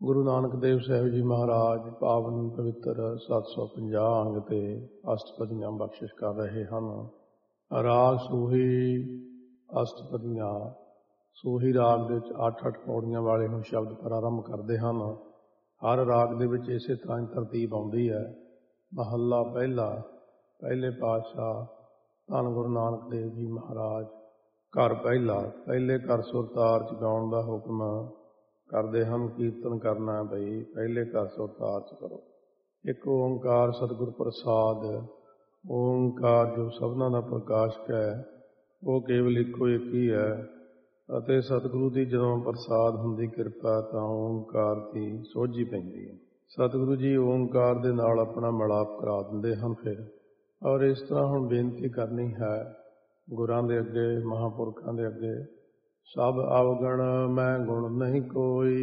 ਗੁਰੂ ਨਾਨਕ ਦੇਵ ਸਾਹਿਬ ਜੀ ਮਹਾਰਾਜ ਪਾਵਨ ਪਵਿੱਤਰ 750 ਅੰਗ ਤੇ ਅਸ਼ਟਪਦੀਆਂ ਬਖਸ਼ਿਸ਼ ਕਰ ਰਹੇ ਹਨ। ਰਾਗ ਸੂਹੀ ਅਸ਼ਟਪਦੀਆਂ ਸੂਹੀ ਰਾਗ ਦੇ ਵਿੱਚ 8-8 ਪੌੜੀਆਂ ਵਾਲੇ ਨੂੰ ਸ਼ਬਦ ਪ੍ਰਾਰੰਭ ਕਰਦੇ ਹਨ। ਹਰ ਰਾਗ ਦੇ ਵਿੱਚ ਇਸੇ ਤਰ੍ਹਾਂ ਦੀ ਤਰਤੀਬ ਆਉਂਦੀ ਹੈ। ਮਹੱਲਾ ਪਹਿਲਾ। ਪਹਿਲੇ ਪਾਤਸ਼ਾਹ ਧੰਨ ਗੁਰੂ ਨਾਨਕ ਦੇਵ ਜੀ ਮਹਾਰਾਜ। ਘਰ ਪਹਿਲਾ। ਪਹਿਲੇ ਘਰ ਸੁਰਤਾਰ ਚ ਗਾਉਣ ਦਾ ਹੁਕਮ ਕਰਦੇ ਹਨ। ਕੀਰਤਨ ਕਰਨਾ ਬਈ ਪਹਿਲੇ ਘਰ ਸੁਰਤਾਰ ਚ ਕਰੋ। ਇੱਕ ਓਂਕਾਰ ਸਤਿਗੁਰ ਪ੍ਰਸਾਦ। ਓਂਕਾਰ ਜੋ ਸਭਨਾਂ ਦਾ ਪ੍ਰਕਾਸ਼ਕ ਹੈ, ਉਹ ਕੇਵਲ ਇੱਕੋ ਇੱਕ ਹੀ ਹੈ ਅਤੇ ਸਤਿਗੁਰੂ ਦੀ ਜਦੋਂ ਪ੍ਰਸਾਦ ਹੁੰਦੀ ਕਿਰਪਾ ਤਾਂ ਓਂਕਾਰ ਦੀ ਸੋਝੀ ਪੈਂਦੀ ਹੈ। ਸਤਿਗੁਰੂ ਜੀ ਓਂਕਾਰ ਦੇ ਨਾਲ ਆਪਣਾ ਮਿਲਾਪ ਕਰਾ ਦਿੰਦੇ ਹਨ। ਫਿਰ ਔਰ ਇਸ ਤਰ੍ਹਾਂ ਹੁਣ ਬੇਨਤੀ ਕਰਨੀ ਹੈ ਗੁਰਾਂ ਦੇ ਅੱਗੇ, ਮਹਾਂਪੁਰਖਾਂ ਦੇ ਅੱਗੇ। ਸਭ ਅਵਗਣ ਮੈਂ ਗੁਣ ਨਹੀਂ ਕੋਈ।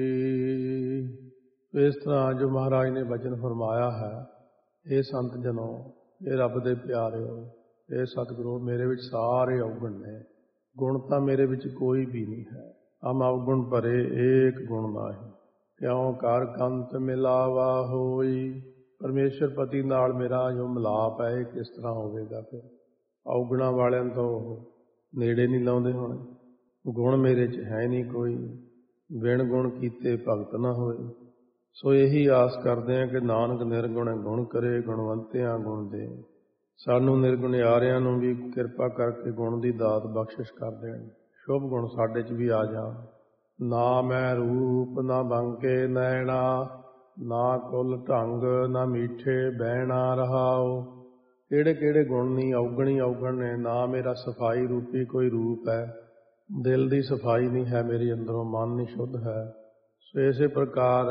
ਇਸ ਤਰ੍ਹਾਂ ਜੋ ਮਹਾਰਾਜ ਨੇ ਬਚਨ ਫਰਮਾਇਆ ਹੈ, ਇਹ ਸੰਤ ਜਨੋ, ਇਹ ਰੱਬ ਦੇ ਪਿਆਰਿਓ, ਇਹ ਸਤਿਗੁਰੂ, ਮੇਰੇ ਵਿੱਚ ਸਾਰੇ ਅਵਗੁਣ ਨੇ, ਗੁਣ ਤਾਂ ਮੇਰੇ ਵਿੱਚ ਕੋਈ ਵੀ ਨਹੀਂ ਹੈ। ਹਮ ਅਵਗੁਣ ਭਰੇ ਏਕ ਗੁਣ ਨਾਹੀਂ, ਕਿਉਂ ਕਰ ਕੰਤ ਮਿਲਾਵਾ ਹੋਈ। ਪਰਮੇਸ਼ਰ ਪਤੀ ਨਾਲ ਮੇਰਾ ਜੋ ਮਿਲਾਪ ਹੈ ਇਹ ਕਿਸ ਤਰ੍ਹਾਂ ਹੋਵੇਗਾ? ਫਿਰ ਅਵਗੁਣਾਂ ਵਾਲਿਆਂ ਤੋਂ ਨੇੜੇ ਨਹੀਂ ਲਾਉਂਦੇ ਹੋਣੇ। ਗੁਣ ਮੇਰੇ 'ਚ ਹੈ ਨਹੀਂ ਕੋਈ, ਬਿਨ ਗੁਣ ਕੀਤੇ ਭਗਤ ਨਾ ਹੋਏ। ਸੋ ਇਹੀ ਆਸ ਕਰਦੇ ਹਾਂ ਕਿ ਨਾਨਕ ਨਿਰਗੁਣ ਗੁਣ ਕਰੇ, ਗੁਣਵੰਤਿਆਂ ਗੁਣ ਦੇ। ਸਾਨੂੰ ਨਿਰਗੁਣਿਆਰਿਆਂ ਨੂੰ ਵੀ ਕਿਰਪਾ ਕਰਕੇ ਗੁਣ ਦੀ ਦਾਤ ਬਖਸ਼ਿਸ਼ ਕਰ ਦੇਣ। ਸ਼ੁਭ ਗੁਣ ਸਾਡੇ 'ਚ ਵੀ ਆ ਜਾਣ। ਨਾ ਮੈਂ ਰੂਪ ਨਾ ਬੰਕੇ ਨੈਣਾ, ਨਾ ਕੁਲ ਢੰਗ ਨਾ ਮੀਠੇ ਬਹਿਣਾ ਰਹਾਓ। ਕਿਹੜੇ ਕਿਹੜੇ ਗੁਣ ਨਹੀਂ, ਅਵਗਣ ਹੀ ਅਵਗਣ ਨੇ। ਨਾ ਮੇਰਾ ਸਫਾਈ ਰੂਪੀ ਕੋਈ ਰੂਪ ਹੈ, ਦਿਲ ਦੀ ਸਫਾਈ ਨਹੀਂ ਹੈ ਮੇਰੇ ਅੰਦਰੋਂ, ਮਨ ਨਹੀਂ ਸ਼ੁੱਧ ਹੈ। ਸੋ ਇਸੇ ਪ੍ਰਕਾਰ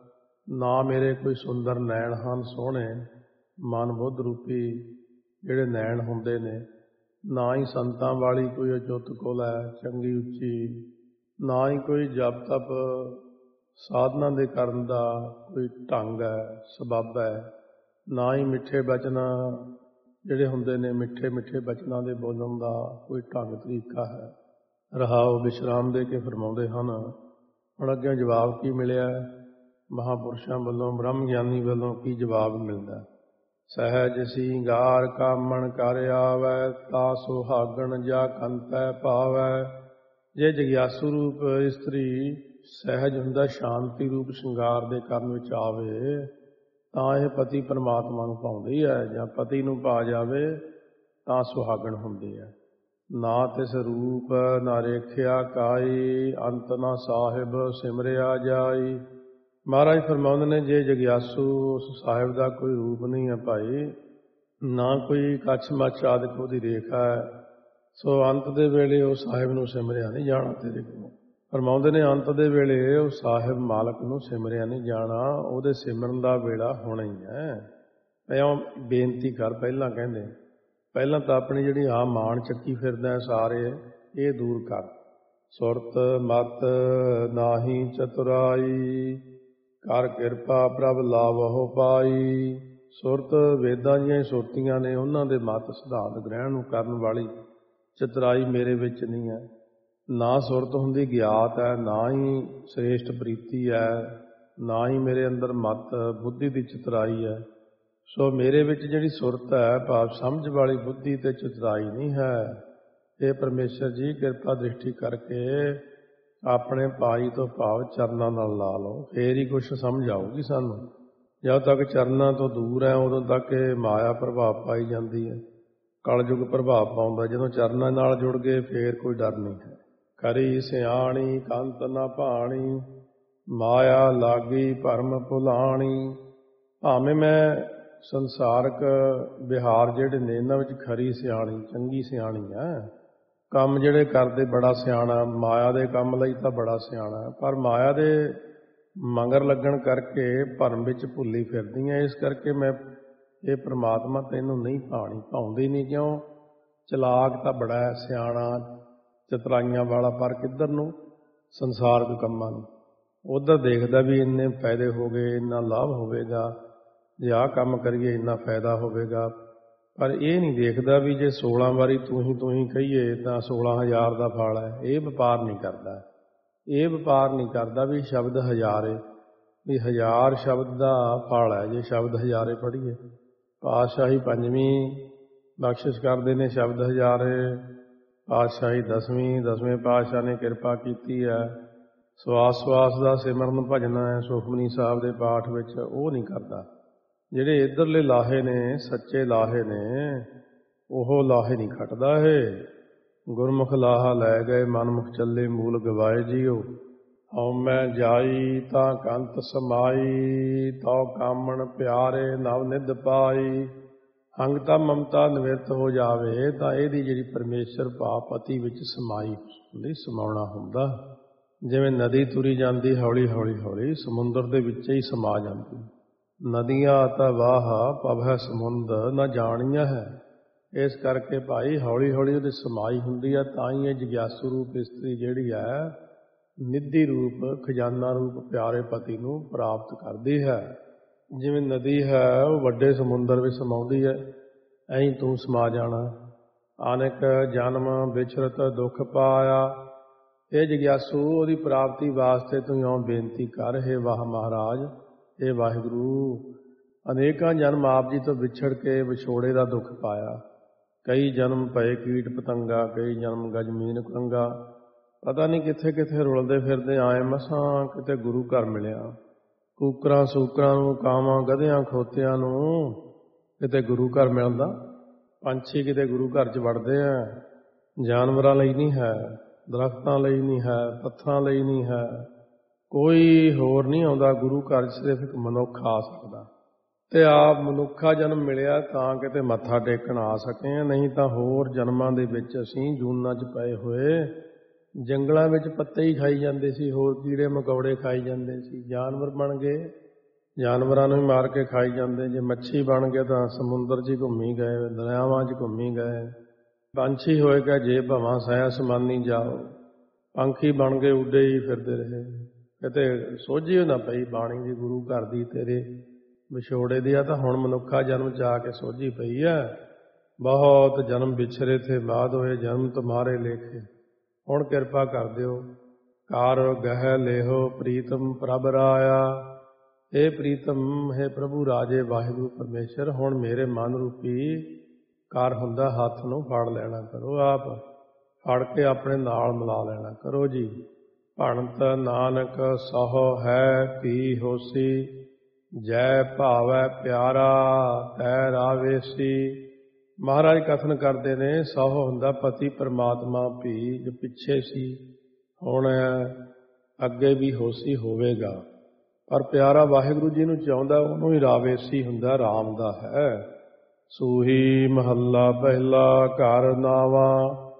ਨਾ ਮੇਰੇ ਕੋਈ ਸੁੰਦਰ ਨੈਣ ਹਨ, ਸੋਹਣੇ ਮਨ ਬੁੱਧ ਰੂਪੀ ਜਿਹੜੇ ਨੈਣ ਹੁੰਦੇ ਨੇ। ਨਾ ਹੀ ਸੰਤਾਂ ਵਾਲੀ ਕੋਈ ਅਚੁੱਤ ਕੁਲ ਹੈ, ਚੰਗੀ ਉੱਚੀ। ਨਾ ਹੀ ਕੋਈ ਜਪ ਤਪ ਸਾਧਨਾ ਦੇ ਕਰਨ ਦਾ ਕੋਈ ਢੰਗ ਹੈ, ਸਬੱਬ ਹੈ। ਨਾ ਹੀ ਮਿੱਠੇ ਬਚਨ ਜਿਹੜੇ ਹੁੰਦੇ ਨੇ, ਮਿੱਠੇ ਮਿੱਠੇ ਬਚਨਾਂ ਦੇ ਬੋਲਣ ਦਾ ਕੋਈ ਢੰਗ ਤਰੀਕਾ ਹੈ। ਰਹਾਓ ਵਿਸ਼ਰਾਮ ਦੇ ਕੇ ਫਰਮਾਉਂਦੇ ਹਨ। ਹੁਣ ਅੱਗੇ ਜਵਾਬ ਕੀ ਮਿਲਿਆ? ਮਹਾਂਪੁਰਸ਼ਾਂ ਵੱਲੋਂ, ਬ੍ਰਹਮ ਗਿਆਨੀ ਵੱਲੋਂ ਕੀ ਜਵਾਬ ਮਿਲਦਾ? ਸਹਿਜ ਸਿੰਗਾਰ ਕਾਮਣ ਕਰ ਆਵੈ, ਤਾ ਸੁਹਾਗਣ ਜਾ ਕੰਤੈ ਪਾਵੈ। ਜੇ ਜਗਿਆਸੂ ਰੂਪ ਇਸਤਰੀ ਸਹਿਜ ਹੁੰਦਾ, ਸ਼ਾਂਤੀ ਰੂਪ ਸ਼ਿੰਗਾਰ ਦੇ ਕਰਨ ਵਿੱਚ ਆਵੇ ਤਾਂ ਇਹ ਪਤੀ ਪਰਮਾਤਮਾ ਨੂੰ ਪਾਉਂਦੀ ਹੈ। ਜਾਂ ਪਤੀ ਨੂੰ ਪਾ ਜਾਵੇ ਤਾਂ ਸੁਹਾਗਣ ਹੁੰਦੀ ਹੈ। ਨਾ ਤਿਸ ਰੂਪ ਨਾ ਰੇਖਿਆ ਕਾਈ, ਅੰਤ ਨਾ ਸਾਹਿਬ ਸਿਮਰਿਆ ਜਾਈ। ਮਹਾਰਾਜ ਫਰਮਾਉਂਦੇ ਨੇ, ਜੇ ਜਗਿਆਸੂ ਉਸ ਸਾਹਿਬ ਦਾ ਕੋਈ ਰੂਪ ਨਹੀਂ ਹੈ ਭਾਈ, ਨਾ ਕੋਈ ਕੱਛ ਮੱਛ ਆਦਿਕ ਉਹਦੀ ਰੇਖਾ ਹੈ, ਸੋ ਅੰਤ ਦੇ ਵੇਲੇ ਉਹ ਸਾਹਿਬ ਨੂੰ ਸਿਮਰਿਆ ਨਹੀਂ ਜਾਣਾ ਤੇਰੇ ਕੋਲੋਂ। ਫਰਮਾਉਂਦੇ ਨੇ ਅੰਤ ਦੇ ਵੇਲੇ ਉਹ ਸਾਹਿਬ ਮਾਲਕ ਨੂੰ ਸਿਮਰਿਆ ਨਹੀਂ ਜਾਣਾ, ਉਹਦੇ ਸਿਮਰਨ ਦਾ ਵੇਲਾ ਹੋਣਾ ਹੀ ਹੈ। ਇਉਂ ਬੇਨਤੀ ਕਰ ਪਹਿਲਾਂ ਕਹਿੰਦੇ, ਪਹਿਲਾਂ ਤਾਂ ਆਪਣੀ ਜਿਹੜੀ ਆ ਮਾਣ ਚੱਕੀ ਫਿਰਦਾ ਸਾਰੇ, ਇਹ ਦੂਰ ਕਰ। ਸੁਰਤ ਮਤ ਨਾਹੀ ਚਤੁਰਾਈ, ਕਰ ਕਿਰਪਾ ਪ੍ਰਭ ਲਾਵਹੁ ਪਾਈ। ਸੁਰਤ ਵੇਦਾਂ ਦੀਆਂ ਸੁਰਤੀਆਂ ਨੇ, ਉਹਨਾਂ ਦੇ ਮਤ ਸਿਧਾਂਤ ਗ੍ਰਹਿਣ ਨੂੰ ਕਰਨ ਵਾਲੀ ਚਤੁਰਾਈ ਮੇਰੇ ਵਿੱਚ ਨਹੀਂ ਹੈ। ਨਾ ਸੁਰਤ ਹੁੰਦੀ ਗਿਆਤ ਹੈ, ਨਾ ਹੀ ਸ੍ਰੇਸ਼ਟ ਪ੍ਰੀਤੀ ਹੈ, ਨਾ ਹੀ ਮੇਰੇ ਅੰਦਰ ਮਤ ਬੁੱਧੀ ਦੀ ਚਤੁਰਾਈ ਹੈ। ਸੋ ਮੇਰੇ ਵਿੱਚ ਜਿਹੜੀ ਸੁਰਤ ਹੈ, ਭਾਵ ਸਮਝ ਵਾਲੀ ਬੁੱਧੀ ਤੇ ਚਤੁਰਾਈ ਨਹੀਂ ਹੈ। ਇਹ ਪਰਮੇਸ਼ਰ ਜੀ ਕਿਰਪਾ ਦ੍ਰਿਸ਼ਟੀ ਕਰਕੇ ਆਪਣੇ ਭਾਈ ਤੋਂ ਭਾਵ ਚਰਨਾਂ ਨਾਲ ਲਾ ਲਓ, ਫੇਰ ਹੀ ਕੁਛ ਸਮਝ ਆਊਗੀ ਸਾਨੂੰ। ਜਦ ਤੱਕ ਚਰਨਾਂ ਤੋਂ ਦੂਰ ਹੈ ਉਦੋਂ ਤੱਕ ਇਹ ਮਾਇਆ ਪ੍ਰਭਾਵ ਪਾਈ ਜਾਂਦੀ ਹੈ, ਕਲਯੁਗ ਪ੍ਰਭਾਵ ਪਾਉਂਦਾ। ਜਦੋਂ ਚਰਨਾਂ ਨਾਲ ਜੁੜ ਗਏ ਫੇਰ ਕੋਈ ਡਰ ਨਹੀਂ ਹੈ। ਕਰੀ ਸਿਆਣੀ ਕੰਤ ਨਾ ਭਾਣੀ, ਮਾਇਆ ਲਾਗੀ ਭਰਮ ਭੁਲਾਣੀ। ਭਾਵੇਂ ਮੈਂ ਸੰਸਾਰਕ ਵਿਹਾਰ ਜਿਹੜੇ ਨੇ ਇਹਨਾਂ ਵਿੱਚ ਖਰੀ ਸਿਆਣੀ, ਚੰਗੀ ਸਿਆਣੀ ਹੈ, ਕੰਮ ਜਿਹੜੇ ਕਰਦੇ ਬੜਾ ਸਿਆਣਾ, ਮਾਇਆ ਦੇ ਕੰਮ ਲਈ ਤਾਂ ਬੜਾ ਸਿਆਣਾ, ਪਰ ਮਾਇਆ ਦੇ ਮਗਰ ਲੱਗਣ ਕਰਕੇ ਭਰਮ ਵਿੱਚ ਭੁੱਲੀ ਫਿਰਦੀ ਹੈ। ਇਸ ਕਰਕੇ ਮੈਂ ਇਹ ਪ੍ਰਮਾਤਮਾ ਤੈਨੂੰ ਨਹੀਂ ਭਾਣੀ, ਭਾਉਂਦੀ ਨਹੀਂ। ਕਿਉਂ? ਚਲਾਕ ਤਾਂ ਬੜਾ ਹੈ, ਸਿਆਣਾ ਚਤਰਾਈਆਂ ਵਾਲਾ, ਪਰ ਕਿੱਧਰ ਨੂੰ? ਸੰਸਾਰਕ ਕੰਮਾਂ ਨੂੰ। ਉੱਧਰ ਦੇਖਦਾ ਵੀ ਇੰਨੇ ਫਾਇਦੇ ਹੋ ਗਏ, ਇੰਨਾ ਲਾਭ ਹੋਵੇਗਾ, ਜੇ ਆਹ ਕੰਮ ਕਰੀਏ ਇੰਨਾ ਫਾਇਦਾ ਹੋਵੇਗਾ, ਪਰ ਇਹ ਨਹੀਂ ਦੇਖਦਾ ਵੀ ਜੇ 16 ਵਾਰੀ ਤੂੰ ਹੀ ਕਹੀਏ ਤਾਂ 16,000 ਦਾ ਫਲ ਹੈ। ਇਹ ਵਪਾਰ ਨਹੀਂ ਕਰਦਾ। ਇਹ ਵਪਾਰ ਨਹੀਂ ਕਰਦਾ ਵੀ ਸ਼ਬਦ ਹਜ਼ਾਰੇ, ਵੀ 1000 ਸ਼ਬਦ ਦਾ ਫਲ ਹੈ ਜੇ ਸ਼ਬਦ ਹਜ਼ਾਰੇ ਪੜ੍ਹੀਏ। ਪਾਤਸ਼ਾਹੀ ਪੰਜਵੀਂ ਬਖਸ਼ਿਸ਼ ਕਰਦੇ ਨੇ ਸ਼ਬਦ ਹਜ਼ਾਰੇ। ਪਾਤਸ਼ਾਹੀ ਦਸਵੇਂ ਪਾਤਸ਼ਾਹ ਨੇ ਕਿਰਪਾ ਕੀਤੀ ਹੈ। ਸਵਾਸ ਸਵਾਸ ਦਾ ਸਿਮਰਨ ਭਜਨ ਹੈ ਸੁਖਮਨੀ ਸਾਹਿਬ ਦੇ ਪਾਠ ਵਿੱਚ, ਉਹ ਨਹੀਂ ਕਰਦਾ। ਜਿਹੜੇ ਇੱਧਰਲੇ ਲਾਹੇ ਨੇ, ਸੱਚੇ ਲਾਹੇ ਨੇ, ਉਹ ਲਾਹੇ ਨਹੀਂ ਖੱਟਦਾ ਇਹ। ਗੁਰਮੁਖ ਲਾਹਾ ਲੈ ਗਏ ਮਨਮੁਖ ਚੱਲੇ ਮੂਲ ਗਵਾਏ ਜੀਓ। ਹਉਮੈ ਜਾਈ ਤਾਂ ਕੰਤ ਸਮਾਈ, ਤਉ ਕਾਮਣ ਪਿਆਰੇ ਨਵ ਨਿਧ ਪਾਈ। ਹੰਗਤਾ ਮਮਤਾ ਨਿਵਰਤ ਹੋ ਜਾਵੇ ਤਾਂ ਇਹਦੀ ਜਿਹੜੀ ਪਰਮੇਸ਼ਰ ਭਾਵ ਪਤੀ ਵਿੱਚ ਸਮਾਈ ਹੁੰਦੀ, ਸਮਾਉਣਾ ਹੁੰਦਾ। ਜਿਵੇਂ ਨਦੀ ਤੁਰੀ ਜਾਂਦੀ ਹੌਲੀ ਹੌਲੀ ਹੌਲੀ, ਸਮੁੰਦਰ ਦੇ ਵਿੱਚ ਹੀ ਸਮਾ ਜਾਂਦੀ। ਨਦੀਆਂ ਤਾਂ ਵਾਹ ਪਵੈ ਸਮੁੰਦ ਨਾ ਜਾਣੀਆਂ ਹੈ। ਇਸ ਕਰਕੇ ਭਾਈ ਹੌਲੀ ਹੌਲੀ ਉਹਦੀ ਸਮਾਈ ਹੁੰਦੀ ਹੈ। ਤਾਂ ਹੀ ਇਹ ਜਗਿਆਸੂ ਰੂਪ ਇਸਤਰੀ ਜਿਹੜੀ ਹੈ ਨਿੱਧੀ ਰੂਪ, ਖਜ਼ਾਨਾ ਰੂਪ ਪਿਆਰੇ ਪਤੀ ਨੂੰ ਪ੍ਰਾਪਤ ਕਰਦੀ ਹੈ। ਜਿਵੇਂ ਨਦੀ ਹੈ ਉਹ ਵੱਡੇ ਸਮੁੰਦਰ ਵਿੱਚ ਸਮਾਉਂਦੀ ਹੈ, ਐਂ ਤੂੰ ਸਮਾ ਜਾਣਾ। ਅਨੇਕ ਜਨਮ ਵਿਚਰਤ ਦੁੱਖ ਪਾਇਆ। ਇਹ ਜਗਿਆਸੂ ਉਹਦੀ ਪ੍ਰਾਪਤੀ ਵਾਸਤੇ ਤੂੰ ਇਉਂ ਬੇਨਤੀ ਕਰ, ਹੇ ਵਾਹ ਮਹਾਰਾਜ, ਇਹ ਵਾਹਿਗੁਰੂ, ਅਨੇਕਾਂ ਜਨਮ ਆਪ ਜੀ ਤੋਂ ਵਿਛੜ ਕੇ ਵਿਛੋੜੇ ਦਾ ਦੁੱਖ ਪਾਇਆ। ਕਈ ਜਨਮ ਪਏ ਕੀਟ ਪਤੰਗਾ, ਕਈ ਜਨਮ ਗਜਮੀਨ ਕੁਰੰਗਾ। ਪਤਾ ਨਹੀਂ ਕਿੱਥੇ ਕਿੱਥੇ ਰੁਲਦੇ ਫਿਰਦੇ ਆਏ, ਮਸਾਂ ਕਿਤੇ ਗੁਰੂ ਘਰ ਮਿਲਿਆ। ਕੂਕਰਾਂ ਸੂਕਰਾਂ ਨੂੰ, ਕਾਵਾਂ ਗਧਿਆਂ ਖੋਤਿਆਂ ਨੂੰ ਕਿਤੇ ਗੁਰੂ ਘਰ ਮਿਲਦਾ। ਪੰਛੀ ਕਿਤੇ ਗੁਰੂ ਘਰ 'ਚ ਵੜਦੇ ਆ। ਜਾਨਵਰਾਂ ਲਈ ਨਹੀਂ ਹੈ, ਦਰਖਤਾਂ ਲਈ ਨਹੀਂ ਹੈ, ਪੱਥਰਾਂ ਲਈ ਨਹੀਂ ਹੈ, ਕੋਈ ਹੋਰ ਨਹੀਂ ਆਉਂਦਾ ਗੁਰੂ ਘਰ 'ਚ, ਸਿਰਫ ਇੱਕ ਮਨੁੱਖ ਆ ਸਕਦਾ। ਤੇ ਆਪ ਮਨੁੱਖਾ ਜਨਮ ਮਿਲਿਆ ਤਾਂ ਕਿਤੇ ਮੱਥਾ ਟੇਕਣ ਆ ਸਕੇ, ਨਹੀਂ ਤਾਂ ਹੋਰ ਜਨਮਾਂ ਦੇ ਵਿੱਚ ਅਸੀਂ ਜੂਨਾਂ 'ਚ ਪਏ ਹੋਏ ਜੰਗਲਾਂ ਵਿੱਚ ਪੱਤੇ ਹੀ ਖਾਈ ਜਾਂਦੇ ਸੀ, ਹੋਰ ਕੀੜੇ ਮਕੌੜੇ ਖਾਈ ਜਾਂਦੇ ਸੀ। ਜਾਨਵਰ ਬਣ ਗਏ, ਜਾਨਵਰਾਂ ਨੂੰ ਹੀ ਮਾਰ ਕੇ ਖਾਈ ਜਾਂਦੇ। ਜੇ ਮੱਛੀ ਬਣ ਗਏ ਤਾਂ ਸਮੁੰਦਰ 'ਚ ਹੀ ਘੁੰਮੀ ਗਏ, ਦਰਿਆਵਾਂ 'ਚ ਘੁੰਮੀ ਗਏ। ਪੰਛੀ ਹੋਏਗਾ ਜੇ ਭਵਾਂ ਸਹਿ ਸਮਾਨੀ ਜਾਓ। ਪੰਖੀ ਬਣ ਕੇ ਉੱਡੇ ਹੀ ਫਿਰਦੇ ਰਹੇ। ਕਿਤੇ ਸੋਝੀ ਨਾ ਪਈ ਬਾਣੀ ਦੀ ਗੁਰੂ ਘਰ ਦੀ ਤੇਰੇ ਵਿਛੋੜੇ ਦੀ। ਆ ਤਾਂ ਹੁਣ ਮਨੁੱਖਾ ਜਨਮ 'ਚ ਆ ਕੇ ਸੋਝੀ ਪਈ ਹੈ। ਬਹੁਤ ਜਨਮ ਵਿਛਰੇ ਥੇ ਬਾਦ ਹੋਏ ਜਨਮ ਤੁਮਾਰੇ ਲੇਖੇ। ਹੁਣ ਕਿਰਪਾ ਕਰ ਦਿਓ। ਕਾਰ ਗਹਿ ਲੇਹੋ ਪ੍ਰੀਤਮ ਪ੍ਰਭ ਰਾਇਆ। ਇਹ ਪ੍ਰੀਤਮ ਹੈ ਪ੍ਰਭੂ ਰਾਜੇ ਵਾਹਿਗੁਰੂ ਪਰਮੇਸ਼ਰ, ਹੁਣ ਮੇਰੇ ਮਨ ਰੂਪੀ ਕਾਰ ਹੁੰਦਾ ਹੱਥ ਨੂੰ ਫੜ ਲੈਣਾ ਕਰੋ। ਆਪ ਫੜ ਕੇ ਆਪਣੇ ਨਾਲ ਮਿਲਾ ਲੈਣਾ ਕਰੋ ਜੀ। ਭਣਤ ਨਾਨਕ ਸਹੁ ਹੈ ਪੀ ਹੋਸੀ, ਜੈ ਭਾਵੈ ਪਿਆਰਾ ਤੈ ਰਾਵੇਸੀ। ਮਹਾਰਾਜ ਕਥਨ ਕਰਦੇ ਨੇ, ਸਹੁ ਹੁੰਦਾ ਪਤੀ ਪਰਮਾਤਮਾ ਭੀ ਜੋ ਪਿੱਛੇ ਸੀ, ਹੁਣ ਅੱਗੇ ਵੀ ਹੋਸੀ ਹੋਵੇਗਾ। ਪਰ ਪਿਆਰਾ ਵਾਹਿਗੁਰੂ ਜੀ ਨੂੰ ਚਾਹੁੰਦਾ ਉਹਨੂੰ ਹੀ ਰਾਵੇਸੀ ਹੁੰਦਾ, ਰਾਮ ਦਾ ਹੈ। ਸੂਹੀ ਮਹੱਲਾ ਪਹਿਲਾ ਘਰ ਨਾਵਾ।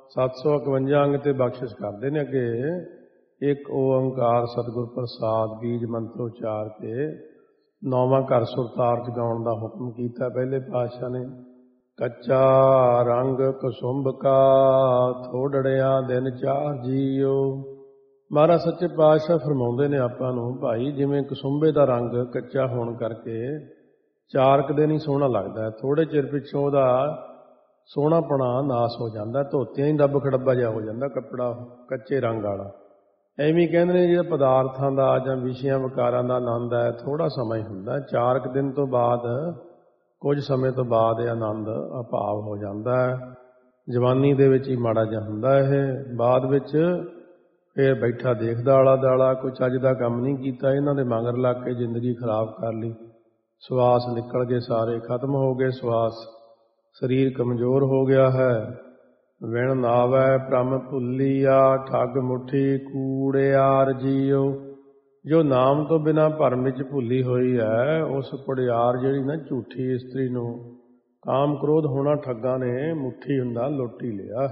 751 ਅੰਗ ਤੇ ਬਖਸ਼ਿਸ਼ ਕਰਦੇ ਨੇ ਅੱਗੇ। ਇੱਕ ਓੰਕਾਰ ਸਤਿਗੁਰ ਪ੍ਰਸਾਦ ਬੀਜ ਮੰਤਰ ਉਚਾਰ ਕੇ 9ਵਾਂ ਘਰ ਸੁਰਤਾਰ 'ਚ ਗਾਉਣ ਦਾ ਹੁਕਮ ਕੀਤਾ ਪਹਿਲੇ ਪਾਤਸ਼ਾਹ ਨੇ। ਕੱਚਾ ਰੰਗ ਕਸੁੰਭ ਕਾ, ਥੋੜੜਿਆਂ ਦਿਨ ਚਾਰ ਜੀਓ। ਮਹਾਰਾਜ ਸੱਚੇ ਪਾਤਸ਼ਾਹ ਫਰਮਾਉਂਦੇ ਨੇ ਆਪਾਂ ਨੂੰ, ਭਾਈ ਜਿਵੇਂ ਕਸੁੰਭੇ ਦਾ ਰੰਗ ਕੱਚਾ ਹੋਣ ਕਰਕੇ 4 ਕੁ ਦਿਨ ਹੀ ਸੋਹਣਾ ਲੱਗਦਾ, ਥੋੜੇ ਚਿਰ ਪਿੱਛੋਂ ਉਹਦਾ ਸੋਹਣਾਪਣਾ ਨਾਸ ਹੋ ਜਾਂਦਾ, ਧੋਤਿਆਂ ਹੀ ਦੱਬ ਖੜੱਬਾ ਜਿਹਾ ਹੋ ਜਾਂਦਾ ਕੱਪੜਾ ਕੱਚੇ ਰੰਗ ਵਾਲਾ। ਐਵੇਂ ਕਹਿੰਦੇ ਨੇ ਜਿਹੜਾ ਪਦਾਰਥਾਂ ਦਾ ਜਾਂ ਵਿਸ਼ਿਆਂ ਵਿਕਾਰਾਂ ਦਾ ਆਨੰਦ ਹੈ ਥੋੜ੍ਹਾ ਸਮਾਂ ਹੀ ਹੁੰਦਾ। 4 ਕੁ ਦਿਨ ਤੋਂ ਬਾਅਦ, ਕੁਝ ਸਮੇਂ ਤੋਂ ਬਾਅਦ ਇਹ ਆਨੰਦ ਅਭਾਵ ਹੋ ਜਾਂਦਾ ਹੈ। ਜਵਾਨੀ ਦੇ ਵਿੱਚ ਹੀ ਮਾੜਾ ਜਿਹਾ ਹੁੰਦਾ ਇਹ, ਬਾਅਦ ਵਿੱਚ ਫਿਰ ਬੈਠਾ ਦੇਖਦਾ ਆਲਾ ਦਾਲਾ, ਕੋਈ ਚੱਜ ਦਾ ਕੰਮ ਨਹੀਂ ਕੀਤਾ, ਇਹਨਾਂ ਦੇ ਮਗਰ ਲੱਗ ਕੇ ਜ਼ਿੰਦਗੀ ਖਰਾਬ ਕਰ ਲਈ। ਸਵਾਸ ਨਿਕਲ ਗਏ, ਸਾਰੇ ਖਤਮ ਹੋ ਗਏ ਸਵਾਸ, ਸਰੀਰ ਕਮਜ਼ੋਰ ਹੋ ਗਿਆ ਹੈ। ਵਿਣ ਨਾਵੈ ਭ੍ਰਮ ਭੁੱਲੀਆ, ਠੱਗ ਮੁੱਠੀ ਕੂੜਿਆਰ ਜੀਓ। ਜੋ ਨਾਮ ਤੋਂ ਬਿਨਾਂ ਭਰਮ ਵਿੱਚ ਭੁੱਲੀ ਹੋਈ ਹੈ, ਉਸ ਕੁੜਿਆਰ ਜਿਹੜੀ ਨਾ ਝੂਠੀ ਇਸਤਰੀ ਨੂੰ ਕਾਮ ਕ੍ਰੋਧ ਹੋਣਾ ਠੱਗਾਂ ਨੇ ਮੁੱਠੀ ਹੁੰਦਾ ਲੁੱਟ ਹੀ ਲਿਆ।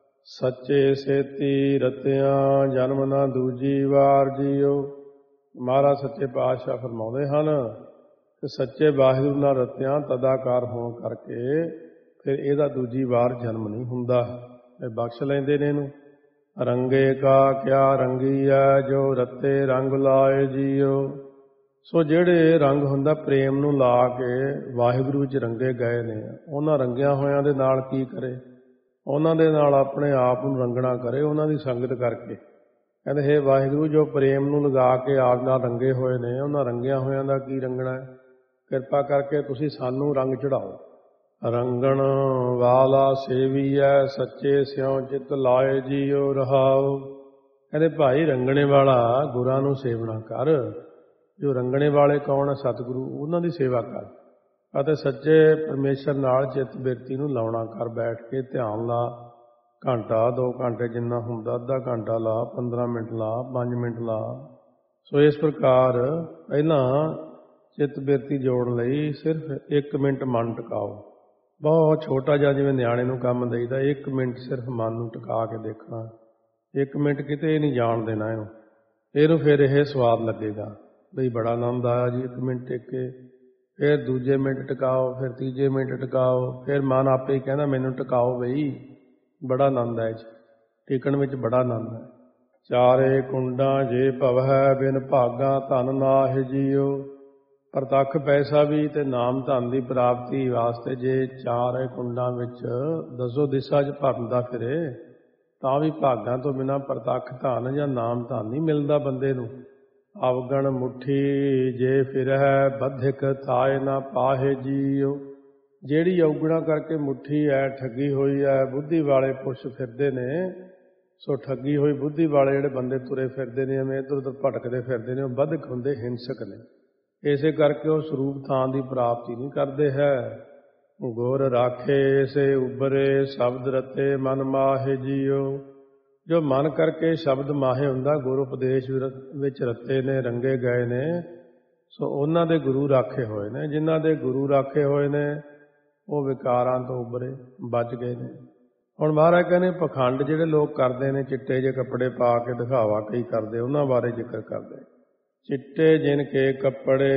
ਸੱਚੇ ਸੇਤੀ ਰਤਿਆਂ ਜਨਮ ਨਾ ਦੂਜੀ ਵਾਰ ਜੀਓ। ਮਹਾਰਾਜ ਸੱਚੇ ਪਾਤਸ਼ਾਹ ਫਰਮਾਉਂਦੇ ਹਨ ਕਿ ਸੱਚੇ ਵਾਹਿਗੁਰੂ ਨਾਲ ਰਤਿਆਂ ਤਦਾਕਾਰ ਹੋਣ ਕਰਕੇ ਫਿਰ ਇਹਦਾ ਦੂਜੀ ਵਾਰ ਜਨਮ ਨਹੀਂ ਹੁੰਦਾ। ਇਹ ਬਖਸ਼ ਲੈਂਦੇ ਨੇ ਇਹਨੂੰ। ਰੰਗੇ ਕਾ ਕਿਆ ਰੰਗੀਐ, ਜੋ ਰੱਤੇ ਰੰਗ ਲਾਏ ਜੀਓ। ਸੋ ਜਿਹੜੇ ਰੰਗ ਹੁੰਦਾ ਪ੍ਰੇਮ ਨੂੰ ਲਾ ਕੇ ਵਾਹਿਗੁਰੂ ਵਿੱਚ ਰੰਗੇ ਗਏ ਨੇ, ਉਹਨਾਂ ਰੰਗਿਆਂ ਹੋਇਆਂ ਦੇ ਨਾਲ ਕੀ ਕਰੇ? ਉਹਨਾਂ ਦੇ ਨਾਲ ਆਪਣੇ ਆਪ ਨੂੰ ਰੰਗਣਾ ਕਰੇ, ਉਹਨਾਂ ਦੀ ਸੰਗਤ ਕਰਕੇ। ਕਹਿੰਦੇ ਹੇ ਵਾਹਿਗੁਰੂ, ਜੋ ਪ੍ਰੇਮ ਨੂੰ ਲਗਾ ਕੇ ਆਗ ਨਾਲ ਰੰਗੇ ਹੋਏ ਨੇ, ਉਹਨਾਂ ਰੰਗਿਆਂ ਹੋਇਆਂ ਦਾ ਕੀ ਰੰਗਣਾ ਹੈ? ਕਿਰਪਾ ਕਰਕੇ ਤੁਸੀਂ ਸਾਨੂੰ ਰੰਗ ਚੜਾਓ। ਰੰਗਣ ਵਾਲਾ ਸੇਵੀਐ, ਸੱਚੇ ਸਿਉ ਚਿਤ ਲਾਏ ਜੀਉ ਰਹਾਉ। ਕਹਿੰਦੇ ਭਾਈ ਰੰਗਣੇ ਵਾਲਾ ਗੁਰਾਂ ਨੂੰ ਸੇਵਨਾ ਕਰ। ਜੋ ਰੰਗਣੇ ਵਾਲੇ ਕੌਣ ਹੈ? ਸਤਿਗੁਰੂ, ਉਹਨਾਂ ਦੀ ਸੇਵਾ ਕਰ ਅਤੇ ਸੱਚੇ ਪਰਮੇਸ਼ਰ ਨਾਲ ਚਿੱਤ ਬਿਰਤੀ ਨੂੰ ਲਾਉਣਾ ਕਰ। ਬੈਠ ਕੇ ਧਿਆਨ ਲਾ, ਘੰਟਾ 2 ਘੰਟੇ ਜਿੰਨਾ ਹੁੰਦਾ, ਅੱਧਾ ਘੰਟਾ ਲਾ, 15 ਮਿੰਟ ਲਾ, 5 ਮਿੰਟ ਲਾ। ਸੋ ਇਸ ਪ੍ਰਕਾਰ ਪਹਿਲਾਂ ਚਿੱਤ ਬਿਰਤੀ ਜੋੜਨ ਲਈ ਸਿਰਫ 1 ਮਿੰਟ ਮਨ ਟਿਕਾਓ। ਬਹੁਤ ਛੋਟਾ ਜਿਹਾ, ਜਿਵੇਂ ਨਿਆਣੇ ਨੂੰ ਕੰਮ ਦੇਈਦਾ, 1 ਮਿੰਟ ਸਿਰਫ ਮਨ ਨੂੰ ਟਿਕਾ ਕੇ ਦੇਖਣਾ। 1 ਮਿੰਟ ਕਿਤੇ ਨਹੀਂ ਜਾਣ ਦੇਣਾ ਇਹਨੂੰ ਫਿਰ ਇਹ ਸਵਾਦ ਲੱਗੇਗਾ ਬਈ ਬੜਾ ਆਨੰਦ ਆਇਆ ਜੀ। 1 ਮਿੰਟ ਟਿਕ ਕੇ ਫਿਰ ਦੂਜੇ ਮਿੰਟ ਟਿਕਾਓ, ਫਿਰ ਤੀਜੇ ਮਿੰਟ ਟਿਕਾਓ, ਫਿਰ ਮਨ ਆਪੇ ਹੀ ਕਹਿੰਦਾ ਮੈਨੂੰ ਟਿਕਾਓ ਬਈ, ਬੜਾ ਆਨੰਦ ਹੈ ਜੀ, ਟਿਕਣ ਵਿੱਚ ਬੜਾ ਆਨੰਦ ਹੈ। ਚਾਰੇ ਕੁੰਡਾਂ ਜੇ ਭਵੈ, ਬਿਨ ਭਾਗਾਂ ਧਨ ਨਾਹਿ ਜੀਉ। ਪ੍ਰਤੱਖ ਪੈਸਾ ਵੀ ਤੇ ਨਾਮ ਧਨ ਦੀ ਪ੍ਰਾਪਤੀ ਵਾਸਤੇ ਜੇ ਚਾਰੇ ਕੁੰਡਾਂ ਵਿੱਚ ਦਸੋ ਦਿਸ਼ਾ 'ਚ ਭਰਦਾ ਫਿਰੇ ਤਾਂ ਵੀ ਭਾਗਾਂ ਤੋਂ ਬਿਨਾਂ ਪ੍ਰਤੱਖ ਧਨ ਜਾਂ ਨਾਮ ਧਨ ਨਹੀਂ ਮਿਲਦਾ ਬੰਦੇ ਨੂੰ। ਅਵਗਣ ਮੁੱਠੀ ਜੇ ਫਿਰਹਿ, ਬੱਧਿਕ ਥਾਇ ਨਾ ਪਾਹੇ ਜੀਉ। ਜਿਹੜੀ ਔਗਣਾ ਕਰਕੇ ਮੁੱਠੀ ਹੈ, ਠੱਗੀ ਹੋਈ ਹੈ, ਬੁੱਧੀ ਵਾਲੇ ਪੁਰਸ਼ ਫਿਰਦੇ ਨੇ। ਸੋ ਠੱਗੀ ਹੋਈ ਬੁੱਧੀ ਵਾਲੇ ਜਿਹੜੇ ਬੰਦੇ ਤੁਰੇ ਫਿਰਦੇ ਨੇ, ਐਵੇਂ ਇੱਧਰ ਉੱਧਰ ਭਟਕਦੇ ਫਿਰਦੇ ਨੇ, ਉਹ ਬੱਧਕ ਹੁੰਦੇ, ਹਿੰਸਕ ਨੇ। ਇਸੇ ਕਰਕੇ ਉਹ ਸਰੂਪ ਥਾਂ ਦੀ ਪ੍ਰਾਪਤੀ ਨਹੀਂ ਕਰਦੇ ਹੈ। ਗੁਰ ਰਾਖੇ ਸੇ ਉਬਰੇ, ਸ਼ਬਦ ਰਤੇ ਮਨ ਮਾਹੇ ਜੀਉ। ਜੋ ਮਨ ਕਰਕੇ ਸ਼ਬਦ ਮਾਹੇ ਹੁੰਦਾ, ਗੁਰ ਉਪਦੇਸ਼ ਵਿੱਚ ਰਤੇ ਨੇ, ਰੰਗੇ ਗਏ ਨੇ, ਸੋ ਉਹਨਾਂ ਦੇ ਗੁਰੂ ਰਾਖੇ ਹੋਏ ਨੇ। ਜਿਨ੍ਹਾਂ ਦੇ ਗੁਰੂ ਰਾਖੇ ਹੋਏ ਨੇ ਉਹ ਵਿਕਾਰਾਂ ਤੋਂ ਉਬਰੇ, ਬਚ ਗਏ ਨੇ। ਹੁਣ ਮਹਾਰਾਜ ਕਹਿੰਦੇ ਪਖੰਡ ਜਿਹੜੇ ਲੋਕ ਕਰਦੇ ਨੇ, ਚਿੱਟੇ ਜਿਹੇ ਕੱਪੜੇ ਪਾ ਕੇ ਦਿਖਾਵਾ ਕਈ ਕਰਦੇ, ਉਹਨਾਂ ਬਾਰੇ ਜ਼ਿਕਰ ਕਰਦੇ। ਚਿੱਟੇ ਜਿਨ ਕੇ ਕੱਪੜੇ,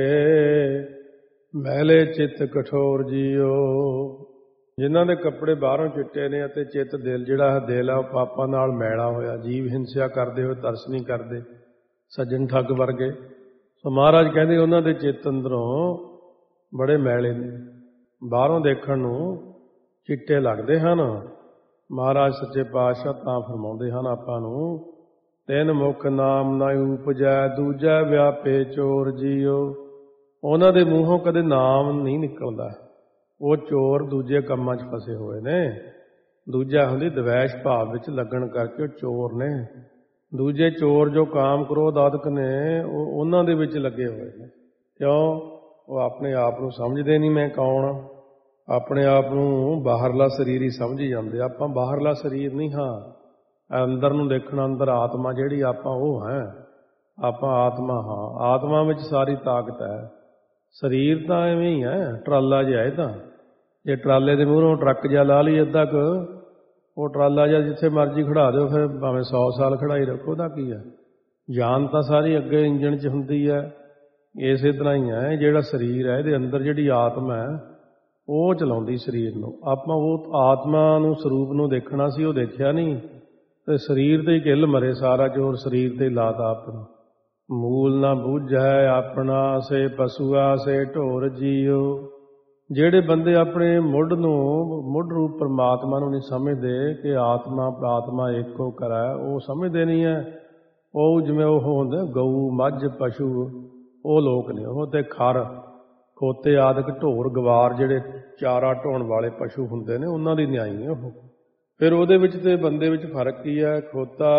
ਮੈਲੇ ਚਿੱਤ ਕਠੋਰ ਜੀਓ। ਜਿਨ੍ਹਾਂ ਦੇ ਕੱਪੜੇ ਬਾਹਰੋਂ ਚਿੱਟੇ ਨੇ ਅਤੇ ਚਿੱਤ ਦਿਲ ਜਿਹੜਾ ਦਿਲ ਆ ਉਹ ਪਾਪਾਂ ਨਾਲ ਮੈਲਾ ਹੋਇਆ, ਜੀਵ ਹਿੰਸਿਆ ਕਰਦੇ ਹੋਏ ਤਰਸ ਨਹੀਂ ਕਰਦੇ, ਸੱਜਣ ਠੱਗ ਵਰਗੇ। ਸੋ ਮਹਾਰਾਜ ਕਹਿੰਦੇ ਉਹਨਾਂ ਦੇ ਚਿੱਤ ਅੰਦਰੋਂ ਬੜੇ ਮੈਲੇ ਨੇ, ਬਾਹਰੋਂ ਦੇਖਣ ਨੂੰ ਚਿੱਟੇ ਲੱਗਦੇ ਹਨ। ਮਹਾਰਾਜ ਸੱਚੇ ਪਾਤਸ਼ਾਹ ਤਾਂ ਫਰਮਾਉਂਦੇ ਹਨ ਆਪਾਂ ਨੂੰ, ਤਿੰਨ ਮੁਖ ਨਾਮ ਨਾ ਉਪਜੈ, ਦੂਜਾ ਵਿਆਪੇ ਚੋਰ ਜੀਓ। ਉਹਨਾਂ ਦੇ ਮੂੰਹੋਂ ਕਦੇ ਨਾਮ ਨਹੀਂ ਨਿਕਲਦਾ, ਉਹ ਚੋਰ ਦੂਜੇ ਕੰਮਾਂ 'ਚ ਫਸੇ ਹੋਏ ਨੇ। ਦੂਜਾ ਹੁੰਦੀ ਦਵੈਸ਼ ਭਾਵ ਵਿੱਚ ਲੱਗਣ ਕਰਕੇ ਉਹ ਚੋਰ ਨੇ। ਦੂਜੇ ਚੋਰ ਜੋ ਕਾਮ ਕ੍ਰੋਧ ਆਦਿਕ ਨੇ, ਉਹ ਉਹਨਾਂ ਦੇ ਵਿੱਚ ਲੱਗੇ ਹੋਏ ਨੇ। ਕਿਉਂ? ਉਹ ਆਪਣੇ ਆਪ ਨੂੰ ਸਮਝਦੇ ਨਹੀਂ ਮੈਂ ਕੌਣ, ਆਪਣੇ ਆਪ ਨੂੰ ਬਾਹਰਲਾ ਸਰੀਰ ਹੀ ਸਮਝੀ ਜਾਂਦੇ। ਆਪਾਂ ਬਾਹਰਲਾ ਸਰੀਰ ਨਹੀਂ ਹਾਂ, ਅੰਦਰ ਨੂੰ ਦੇਖਣਾ, ਅੰਦਰ ਆਤਮਾ ਜਿਹੜੀ ਆਪਾਂ ਉਹ ਹੈ, ਆਪਾਂ ਆਤਮਾ ਹਾਂ। ਆਤਮਾ ਵਿੱਚ ਸਾਰੀ ਤਾਕਤ ਹੈ। ਸਰੀਰ ਤਾਂ ਐਵੇਂ ਹੀ ਹੈ, ਟਰਾਲਾ ਜਿਹਾ ਹੈ। ਤਾਂ ਜੇ ਟਰਾਲੇ ਦੇ ਮੂਹਰੋਂ ਟਰੱਕ ਜਿਹਾ ਲਾ ਲਈ ਅੱਧਾ ਕੁ, ਉਹ ਟਰਾਲਾ ਜਿਹਾ ਜਿੱਥੇ ਮਰਜ਼ੀ ਖੜਾ ਦਿਓ, ਫਿਰ ਭਾਵੇਂ 100 ਸਾਲ ਖੜਾਈ ਰੱਖੋ, ਉਹਦਾ ਕੀ ਹੈ। ਜਾਨ ਤਾਂ ਸਾਰੀ ਅੱਗੇ ਇੰਜਣ 'ਚ ਹੁੰਦੀ ਹੈ। ਇਸੇ ਤਰ੍ਹਾਂ ਹੀ ਹੈ ਜਿਹੜਾ ਸਰੀਰ ਹੈ, ਇਹਦੇ ਅੰਦਰ ਜਿਹੜੀ ਆਤਮਾ ਹੈ ਉਹ ਚਲਾਉਂਦੀ ਸਰੀਰ ਨੂੰ। ਆਪਾਂ ਉਹ ਆਤਮਾ ਨੂੰ, ਸਰੂਪ ਨੂੰ ਦੇਖਣਾ ਸੀ, ਉਹ ਦੇਖਿਆ ਨਹੀਂ ਤੇ ਸਰੀਰ ਤੇ ਹੀ ਕਿੱਲ ਮਰੇ। ਸਾਰਾ ਜ਼ੋਰ ਸਰੀਰ ਤੇ ਲਾਤਾ ਆਪਣਾ। ਮੂਲ ਨਾ ਬੂਝੈ ਆਪਣਾ, ਸੇ ਪਸ਼ੂਆ ਸੇ ਢੋਰ ਜੀਓ। ਜਿਹੜੇ ਬੰਦੇ ਆਪਣੇ ਮੁੱਢ ਨੂੰ, ਮੁੱਢ ਰੂਪ ਪਰਮਾਤਮਾ ਨੂੰ ਨਹੀਂ ਸਮਝਦੇ ਕਿ ਆਤਮਾ ਪ੍ਰਾਤਮਾ ਇੱਕੋ ਕਰਾ, ਉਹ ਸਮਝਦੇ ਨਹੀਂ ਹੈ। ਉਹ ਜਿਵੇਂ ਉਹ ਹੁੰਦੇ ਗਊ, ਮੱਝ, ਪਸ਼ੂ, ਉਹ ਲੋਕ ਨੇ ਉਹ। ਤੇ ਖਰ, ਖੋਤੇ ਆਦਿਕ, ਢੋਰ, ਗਵਾਰ, ਜਿਹੜੇ ਚਾਰਾ ਢੋਣ ਵਾਲੇ ਪਸ਼ੂ ਹੁੰਦੇ ਨੇ, ਉਹਨਾਂ ਦੀ ਨਿਆਈ ਨੇ ਉਹ। ਫਿਰ ਉਹਦੇ ਵਿੱਚ ਤੇ ਬੰਦੇ ਵਿੱਚ ਫਰਕ ਕੀ ਹੈ? ਖੋਤਾ,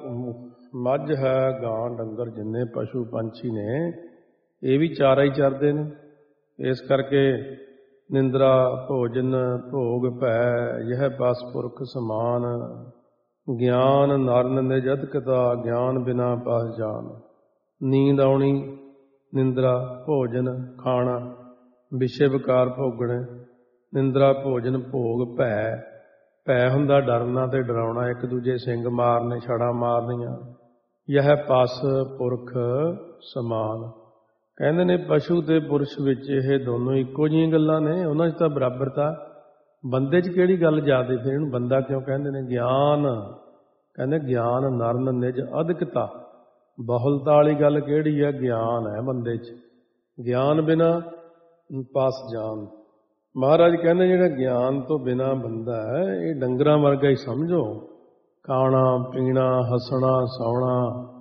ਮੱਝ ਹੈ, ਗਾਂ, ਡੰਗਰ, ਜਿੰਨੇ ਪਸ਼ੂ ਪੰਛੀ ਨੇ, ਇਹ ਵੀ ਚਾਰਾ ਹੀ ਚਰਦੇ ਨੇ। ਇਸ ਕਰਕੇ ਨਿੰਦਰਾ ਭੋਜਨ ਭੋਗ ਭੈ, ਯਹ ਬਸ ਪੁਰਖ ਸਮਾਨ। ਗਿਆਨ ਨਰਨ ਨਿਜ ਅਦਕਤਾ, ਗਿਆਨ ਬਿਨਾ ਪਸ ਜਾਨ। ਨੀਂਦ ਆਉਣੀ, ਨਿੰਦਰਾ ਭੋਜਨ ਖਾਣਾ, ਵਿਸ਼ੇ ਵਿਕਾਰ ਭੋਗਣੇ। ਨਿੰਦਰਾ ਭੋਜਨ ਭੋਗ ਭੈ, ਭੈ ਹੁੰਦਾ ਡਰਨਾ ਤੇ ਡਰਾਉਣਾ, ਇੱਕ ਦੂਜੇ ਸਿੰਗ ਮਾਰਨੇ, ਛੜਾਂ ਮਾਰਨੀਆਂ। ਯਹ ਪਸ ਪੁਰਖ ਸਮਾਨ। ਕਹਿੰਦੇ ਨੇ ਪਸ਼ੂ ਤੇ ਪੁਰਸ਼ ਵਿੱਚ ਇਹ ਦੋਨੋਂ ਇੱਕੋ ਜਿਹੀਆਂ ਗੱਲਾਂ ਨੇ, ਉਹਨਾਂ 'ਚ ਤਾਂ ਬਰਾਬਰਤਾ। ਬੰਦੇ 'ਚ ਕਿਹੜੀ ਗੱਲ ਜ਼ਿਆਦਾ? ਫਿਰ ਇਹਨੂੰ ਬੰਦਾ ਕਿਉਂ ਕਹਿੰਦੇ ਨੇ? ਗਿਆਨ, ਕਹਿੰਦੇ ਗਿਆਨ ਨਰਨ ਨਿਜ ਅਦਿਕਤਾ। ਬਹੁਲਤਾ ਵਾਲੀ ਗੱਲ ਕਿਹੜੀ ਹੈ? ਗਿਆਨ ਹੈ ਬੰਦੇ 'ਚ। ਗਿਆਨ ਬਿਨਾ ਪਸ ਜਾਨ। ਮਹਾਰਾਜ ਕਹਿੰਦੇ ਜਿਹੜਾ ਗਿਆਨ ਤੋਂ ਬਿਨਾ ਬੰਦਾ ਹੈ, ਇਹ ਡੰਗਰਾਂ ਵਰਗਾ ਹੀ ਸਮਝੋ। ਖਾਣਾ ਪੀਣਾ ਹੱਸਣਾ ਸੌਣਾ